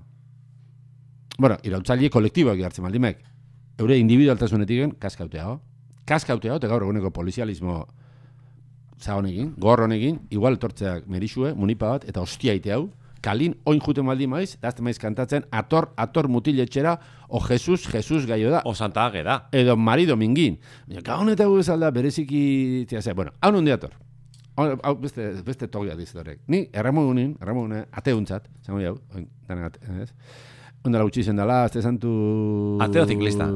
Bueno, iraultzaile kolektiboak hartzen maldimek. Eure individualtasunetik kaskauteago, eta gaur eguneko polizialismo zahonekin, gorronekin, igual tortzeak merixue, munipa bat, eta hostiaite hau, kalin oin juten maldi maiz, dazte maiz kantatzen, ator mutiletxera, o Jesus gaio da. O Santa Age da. Edo marido mingin. Gaun eta gu bezalda bereziki, bueno, hau nundi ator. Hau beste togia diztorek. Ni erramugune, ateuntzat, zango jau, danak ez? Ondala utzi zen dela, azte santu... Ateo ziklista.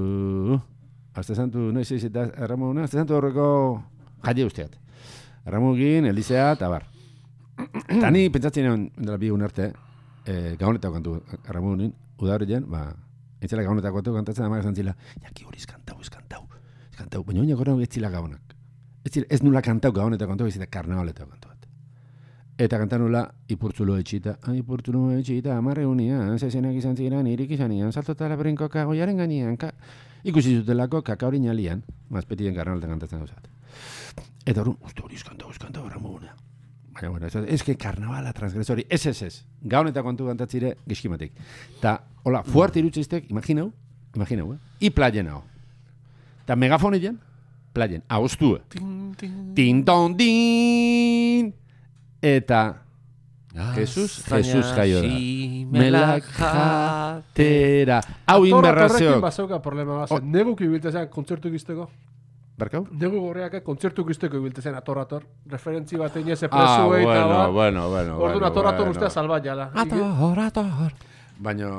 Azte santu, noiz eta erramugune, azte santu horreko jaile usteat. Erramugin, Elisea, eta bar. Eta ni pentsatzen egon, dela bi egun arte, gaunetako kantu erramugunin, udaurien, entzela gaunetako kantu kantatzen amaga zantzila, jaki hori eskantau, baina oinak horrego ez zila gaunak. Ez nula kantau gaunetako kantu, ez zila karnabaletako kantu bat. Eta kantanula, ipurtzulo etxita, amarre unian, zezenak izan ziren, irik izanian, saltotala brinko kagoiaren gainean, ikusi zutelako kakaurin alian, mazpetien karnabaletan kantatzen gauzat. Eta hori eskantau, erramugunea. Baina, bueno, ez que karnabala transgresori, ez. Gaunetako kantu kantatzire giskimatik. Ta, hola, fuerte irutzeiztek, imaginau, i playen hau. Ta megafonien, playen, hauztue. Tin-ton, din! Eta, Jesus jaio da. Melak jatera. Hau inberrazioak. Atorrekin bazauka problema bazen. Neguk ibiltezean kontzertu gizteko. Barkau? Negu gorreak kontzertu gizteko ibiltezen ator. Referentzi bat egin eze presuei eta bat. Bueno. Orduan ator ustea salbat jala. Ator. Baina,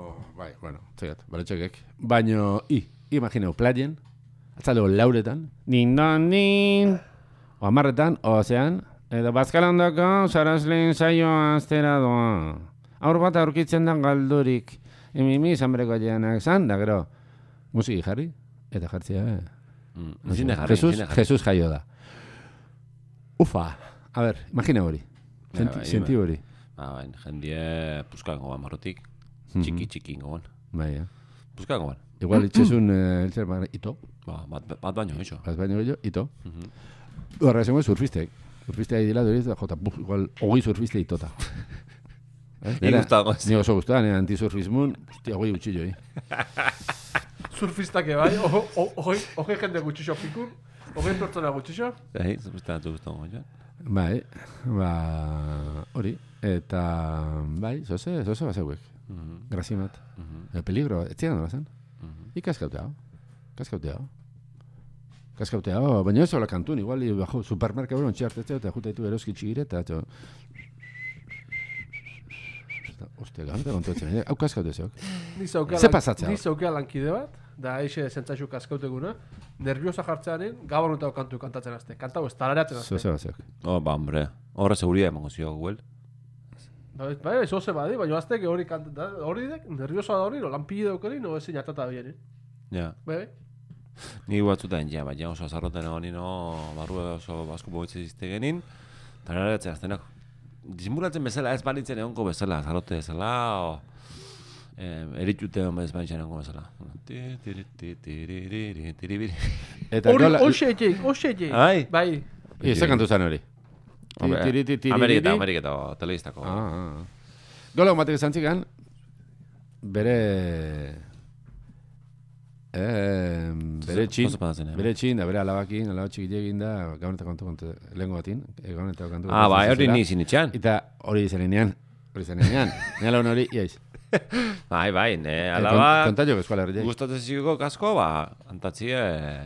txegat, baletxekek. Baina, imagineu, playen, atzalego lauretan, nin, o amarretan, ozean, edo bazkalandako sarazlin saioa aztera doa. Aur bat aurkitzen da galdurik. Mimi zanbreko jeanak zan, da gero, musiki jarri, eta jartzea, Jesus jaio da. Ufa, a ver, imagina hori. Senti hori. Jendie puskango ban marrotik. Txiki goan. Bai, Puskango ban. Igual itxezun ito. Bat baino, eso. Bat baino, ito. Horra esango surfistek. Surfistea idila duriz, igual hogei surfiste itota. Ni gustago. Ni oso gustago, antisurfismun, hostia, hogei utxillo, Surfistak bai, hogei jende gutxixo pikun, hogei pertsona gutxixo. Surfista datu gustago, ja. Bai, hori, eta, bai, zoze bazeuek. Grazimat. Peligro, ez zian nola zen? Kaskauteago. Baina ez hola kantun, igual, bajo, supermerkabero ontxartetzea, eta jutaitu eroski txigire, eta Ostia, ganta kontuetzen, hau kaskaute zeok. Ze pasatzea? Ni zaukea lankide bat, da eixe zentzaizu kaskauteguna, nerviosa jartzearen, gabonetako kantu kantatzen azte. Kantau ez talareatzen azte. Zoze bat zeok. Hombre, horre seguridad emango zio, Google. Bai, zoze badi, baina aztek hori kantatzen, hori dek, nerviosa da hori, no lanpide daukari, no ezin atata bien, Ja. Bai. Ni batzutan, ja, baina oso azarroten honi, barru oso basko boitzen zizte genin, talareatzen aztenak. Disimulatzen bezala ez balitzen egonko bezala, zarote bezala, eritute hon bez balitzen egonko bezala. Oxe. Bai. Zer kantu zan hori? Ameriketa, telebistako. Gola batek esan txikan, bere txin, da bere alabakin, alabatxik da, gaunetako kantu lehenko batin, gaunetako kantu. Bai, hori nizin itxan. Eta hori zenean, nea laun hori, iaiz. Bai, ne, alaba, kontaio eskuala herri. gustatzen ziko asko, antatzie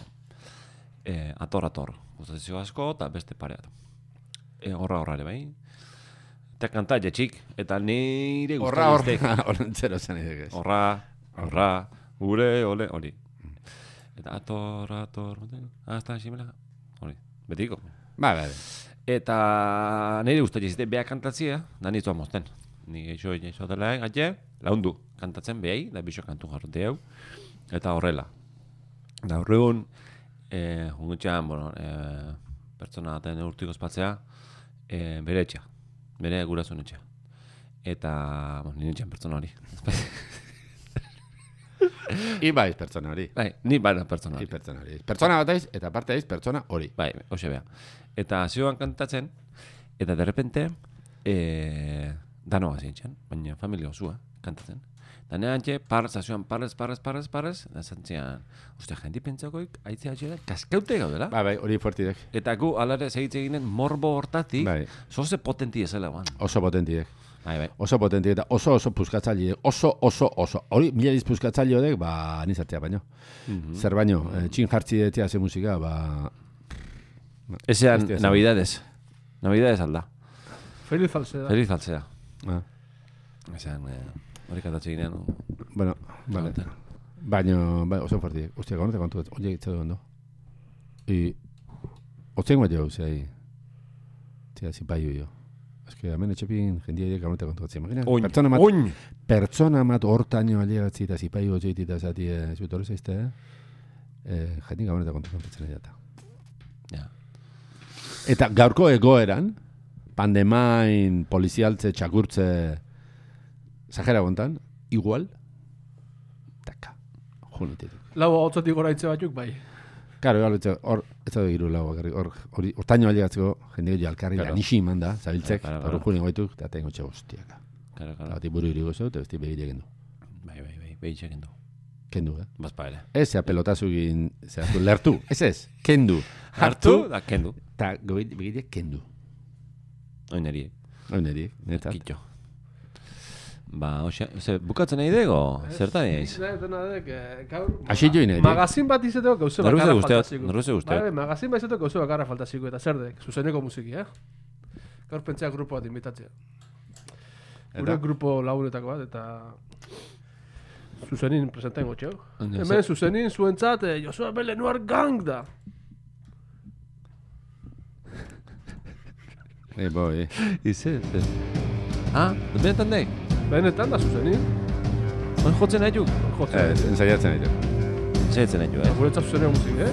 ator. Gustatzen ziko asko, eta beste pareat. Horra ere, bai. Eta kanta jetxik, eta nire gustatzen ziztek. Horrentzero zen idek ez. Horra, gure, hori. Eta ator, hasta ximela, hori, betiko. Bai. Eta nire gustatzen ziztek behar kantatzia, da nitua mozten. Ni eixo dela gatxe, laundu kantatzen behai, da biso kantu jarrote hau. Eta horrela. Da horregun, jungutxean, pertsona baten urtiko ospatzea, bere etxea, bere gurasoen etxea. Eta, nire etxean pertsona hori. Ibaiz pertsona hori. Bai, ni baina pertsona hori. Pertsona hori. Pertsona bat aiz, eta parte aiz pertsona hori. Bai, hoxe bea. Eta zioan kantatzen, eta de repente, danoa zintzen, baina familia osua kantatzen. Eta nire antxe, zazioan parrez, da zantzian, uste, jendi pentsakoik, aitzea atxera, kaskaute gaudela. Bai, hori fuertidek. Eta gu, alare, segitze ginen, morbo hortatik, Bai. zoze potenti ezela guan. Oso potentidek. Bai. Oso potentidek eta oso puskatzaile. Oso. Hori, mila diz puskatzaile hodek, nizartzea baino. Zer baino, txin jartzi detea ze musika, Ezean, Navidades. Navidades alda. Feliz falseda. Feliz falsea. Ah. Ezean, hori kantatze ginean. Bueno, vale. Baina, oso fuertidek. Ostia, gaunete kontu bat, oie itzatu gondo. Otzen bat jau, zei. Zia, zipaio jo. Ez que, hemen etxepin, jendia idek gaunete kontu bat zen. Oin! Pertsona mat hortaino alegatzi eta zipaio gotzeiti eta zati, zutorri zaizte, jendik gaunete kontu kontatzen edata. Ja. Eta gaurko egoeran, pandemain, polizialtze, txakurtze, zajera gontan, igual, taka, junitituk. Lau hotzatik gora itze batzuk, bai. Karo, hor, ez da giru lau, hori hortaino alegatzeko, jende gehiago alkarri lanixi iman da, zabiltzek, hori junien goituk, eta tengo txe hostiaka. Eta bati buru irigo zeu, eta besti begire gendu. Bai, begitxe kendu. Kendu, Bazpa ere. Ez, pelotazu egin, zehaztu, lertu, ez, kendu. Hartu, da kendu. Eta begire kendu. Oineriek. Netat. Kitxo. Bukatzen nahi dego? Zertan egin? Asi join nahi. Magazin bat izeteko gauze bakarra faltaziko. Norroze guzteat. Magazin bat izeteko gauze bakarra faltaziko. Eta zer dek, zuzeneko musiki, Gaur pentsea grupo bat invitatzea. Gure grupo lagunetako bat, eta zuzenin presentaen gotxeo. Hemen zuzenin zuentzat Josua Belenuar gang da. Boi. Ize. Benetan nahi? Benetan da zuzenin. Hon jotzen nahi juk? Ensaiatzen nahi juk. Ensaiatzen nahi juk, Guretzat zuzeneko musik,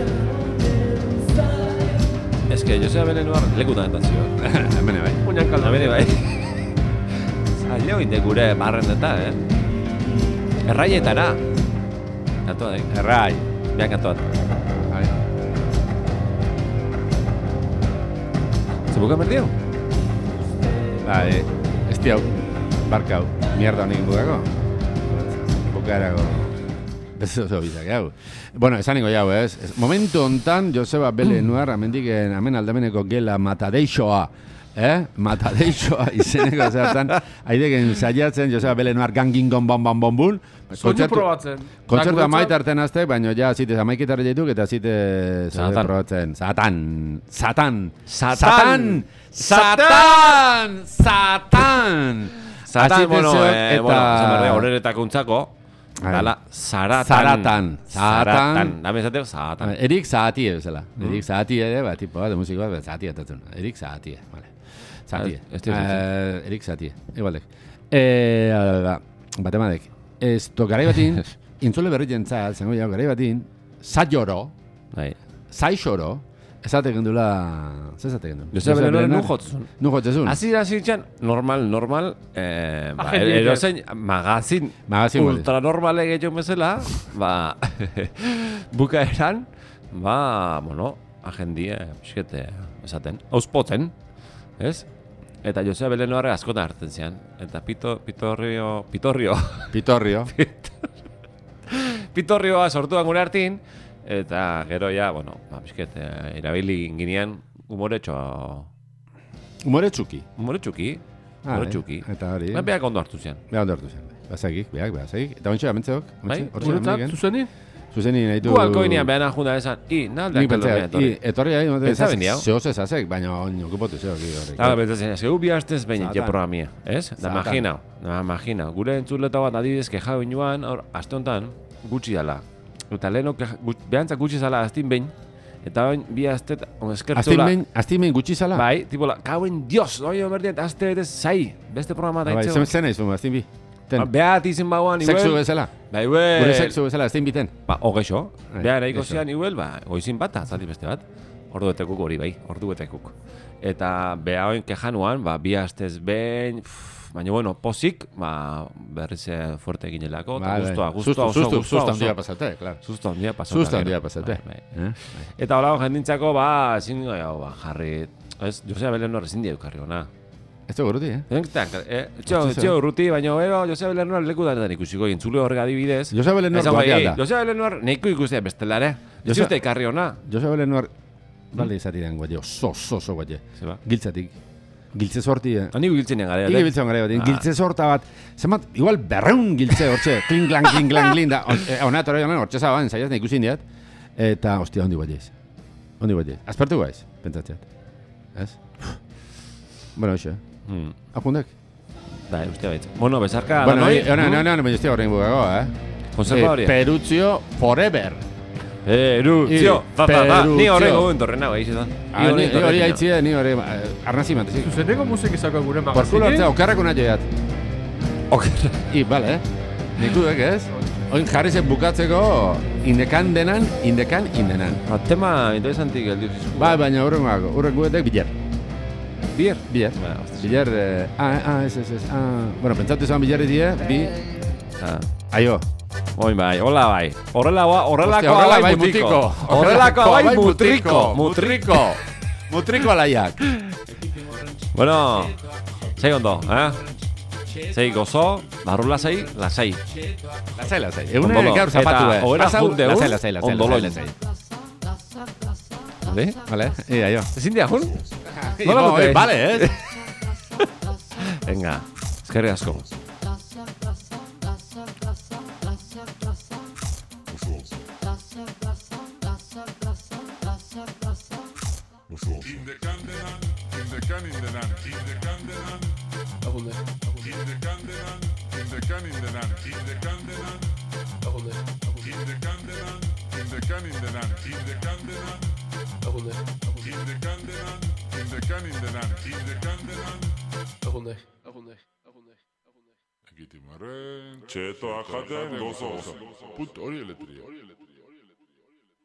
Ez que Josea Belenuar lekutan eta zio. Hemen bai. Oinan kalda. Hemen bai. Zailo inde gure barren eta, Erraietara. Kantoa daik. Errai. Behan kantoat. Bai. Zebuka merdio? Bai, ez diau, barkau, mierda honik bukako. Bukarako. Ez oso bizak, jau. Bueno, esan ningo jau, ez? Momentu hontan, Joseba Belenuar, amendiken, amen aldameneko gela matadeixoa, Matadeixoa izeneko zertan, haideken saiatzen, Joseba Belenuar gangingon bam-bam-bom-bun. Soinu probatzen. Kontzertua maita arten azte, baina ja zite amaikitarra jaituk eta zite probatzen. Satan, bueno, horretako untzako. Dala, Saratan. Dame esateo, Satan. Erik Saatie, bezala. Erik Saatie ere, tipo, de musikoa, Saatie atatzen. Erik Saatie, vale. Saatie. Erik Saatie, igualdek. Batemadek. Esto, garai batin, intzule berri jentzat, zengo jau, garai batin, saixoro, esate gendula, zesate gendula. Josea Belenuar nu jotzun. Nu jotzun. Asi txan, normal, erozein magazin ultranormale gehiago bezala, bukaeran, bueno, agendie, pixkete, esaten, auspotzen, ez? Eta Josea Belenuarre askotan hartzen zian. Eta Pitorrioa sortuan gure hartin. Eta gero ja, bueno, bizket, irabili ginean Umoretsuki. Eta hori. Beak ondo hartu zian. Bazakik. Eta ontsa amentzeok. Guretzat, zuzeni? Zuzeni nahi du... Gu alkoinean behar juna esan, naldeak peldomea etorri. Etorri ari, zehoz ezazek, baina oin okupotu zeo. Pentsatzen, zeu bi hastez behin programia, ez? Da imagina, gure entzuleta bat adibidez kejau inoan, aste honetan, gutxi dala. Eta lehenok, behantzak gutxi zala aztin behin, eta bain bi aztet, eskertzula... Aztin behin gutxi zala? Bai, tipola, kauen dios, oi berdian, azte betez zai, beste programa da itzeo. Zen nahi aztin bi? Behat izin bauan, iguel... Sexu bezala? Bai, iguel... Gure sexu bezala, ez da inbiten? Ogeixo. Beha eraiko zian, iguel, goizin bat, zati beste bat. Orduetekuk hori bai, orduetekuk. Eta beha hoin kejanuan, bi astez behin, baina bueno, pozik, berriz fuerte eginelako, eta guztua handia pasate, claro. Susto handia pasate. Eta hola jendintzako, ezin jarri, ez, Josea Belenor ezin dia eukarri ona. Ez da gorruti, Txo urruti, baina bero, Josea Belenor leku danetan ikusiko, entzule horrek adibidez. Josea Belenor guatia da. Josea Belenor neiko ikustea bestelare. Josea uste ikarri ona. Josea Belenor, balde izari den guatia, oso guatia. Giltzatik. Giltze sorti, Ni giltzen gara. Ni giltzen gara, giltze sorta bat. Zenbat, igual 200 giltze hortxe, kling, da. Hona, torre honen hortxe zaban, zaiaz, nahi ikusin diat. Eta, hostia, ondi guatiez. Azpertu guaiz, pentsatzeat. Ez? Bueno, hoxe. Akundek? Da, uste baitz. Bueno, bezarka... Bueno, baina uste horrein bugago, Konserva hori. Peruzio forever. Peruzio. Ni horrengo entorrena, bai, izan. Ni hori haitzia, ni hori... Arnazi mantezik. Zuzeneko musik izako gure magazine. Porkulo hartzea, okerrako nahi joiat. Okerra. Bale, nikudek ez? Oin jarri zen bukatzeko indekan denan. Tema interesantik geldiu zizku. Baina horrengoetek biler. Bier? Biler. Ez. Bueno, pentsatu izan bilerri die, Aio. Oin bai, hola bai. Horrelako abai mutriko. Horrelako abai mutriko. Mutriko alaiak. Bueno, sei ondo, Sei gozo, barru lasai. Lasai. Eune gaur zapatu, Lasai. Ondoloin. Vale? Aio. Ezin dia, jun? Vale, Venga, eskerri asko. Egitimaren, txeto akaten gozo. Put hori eletria.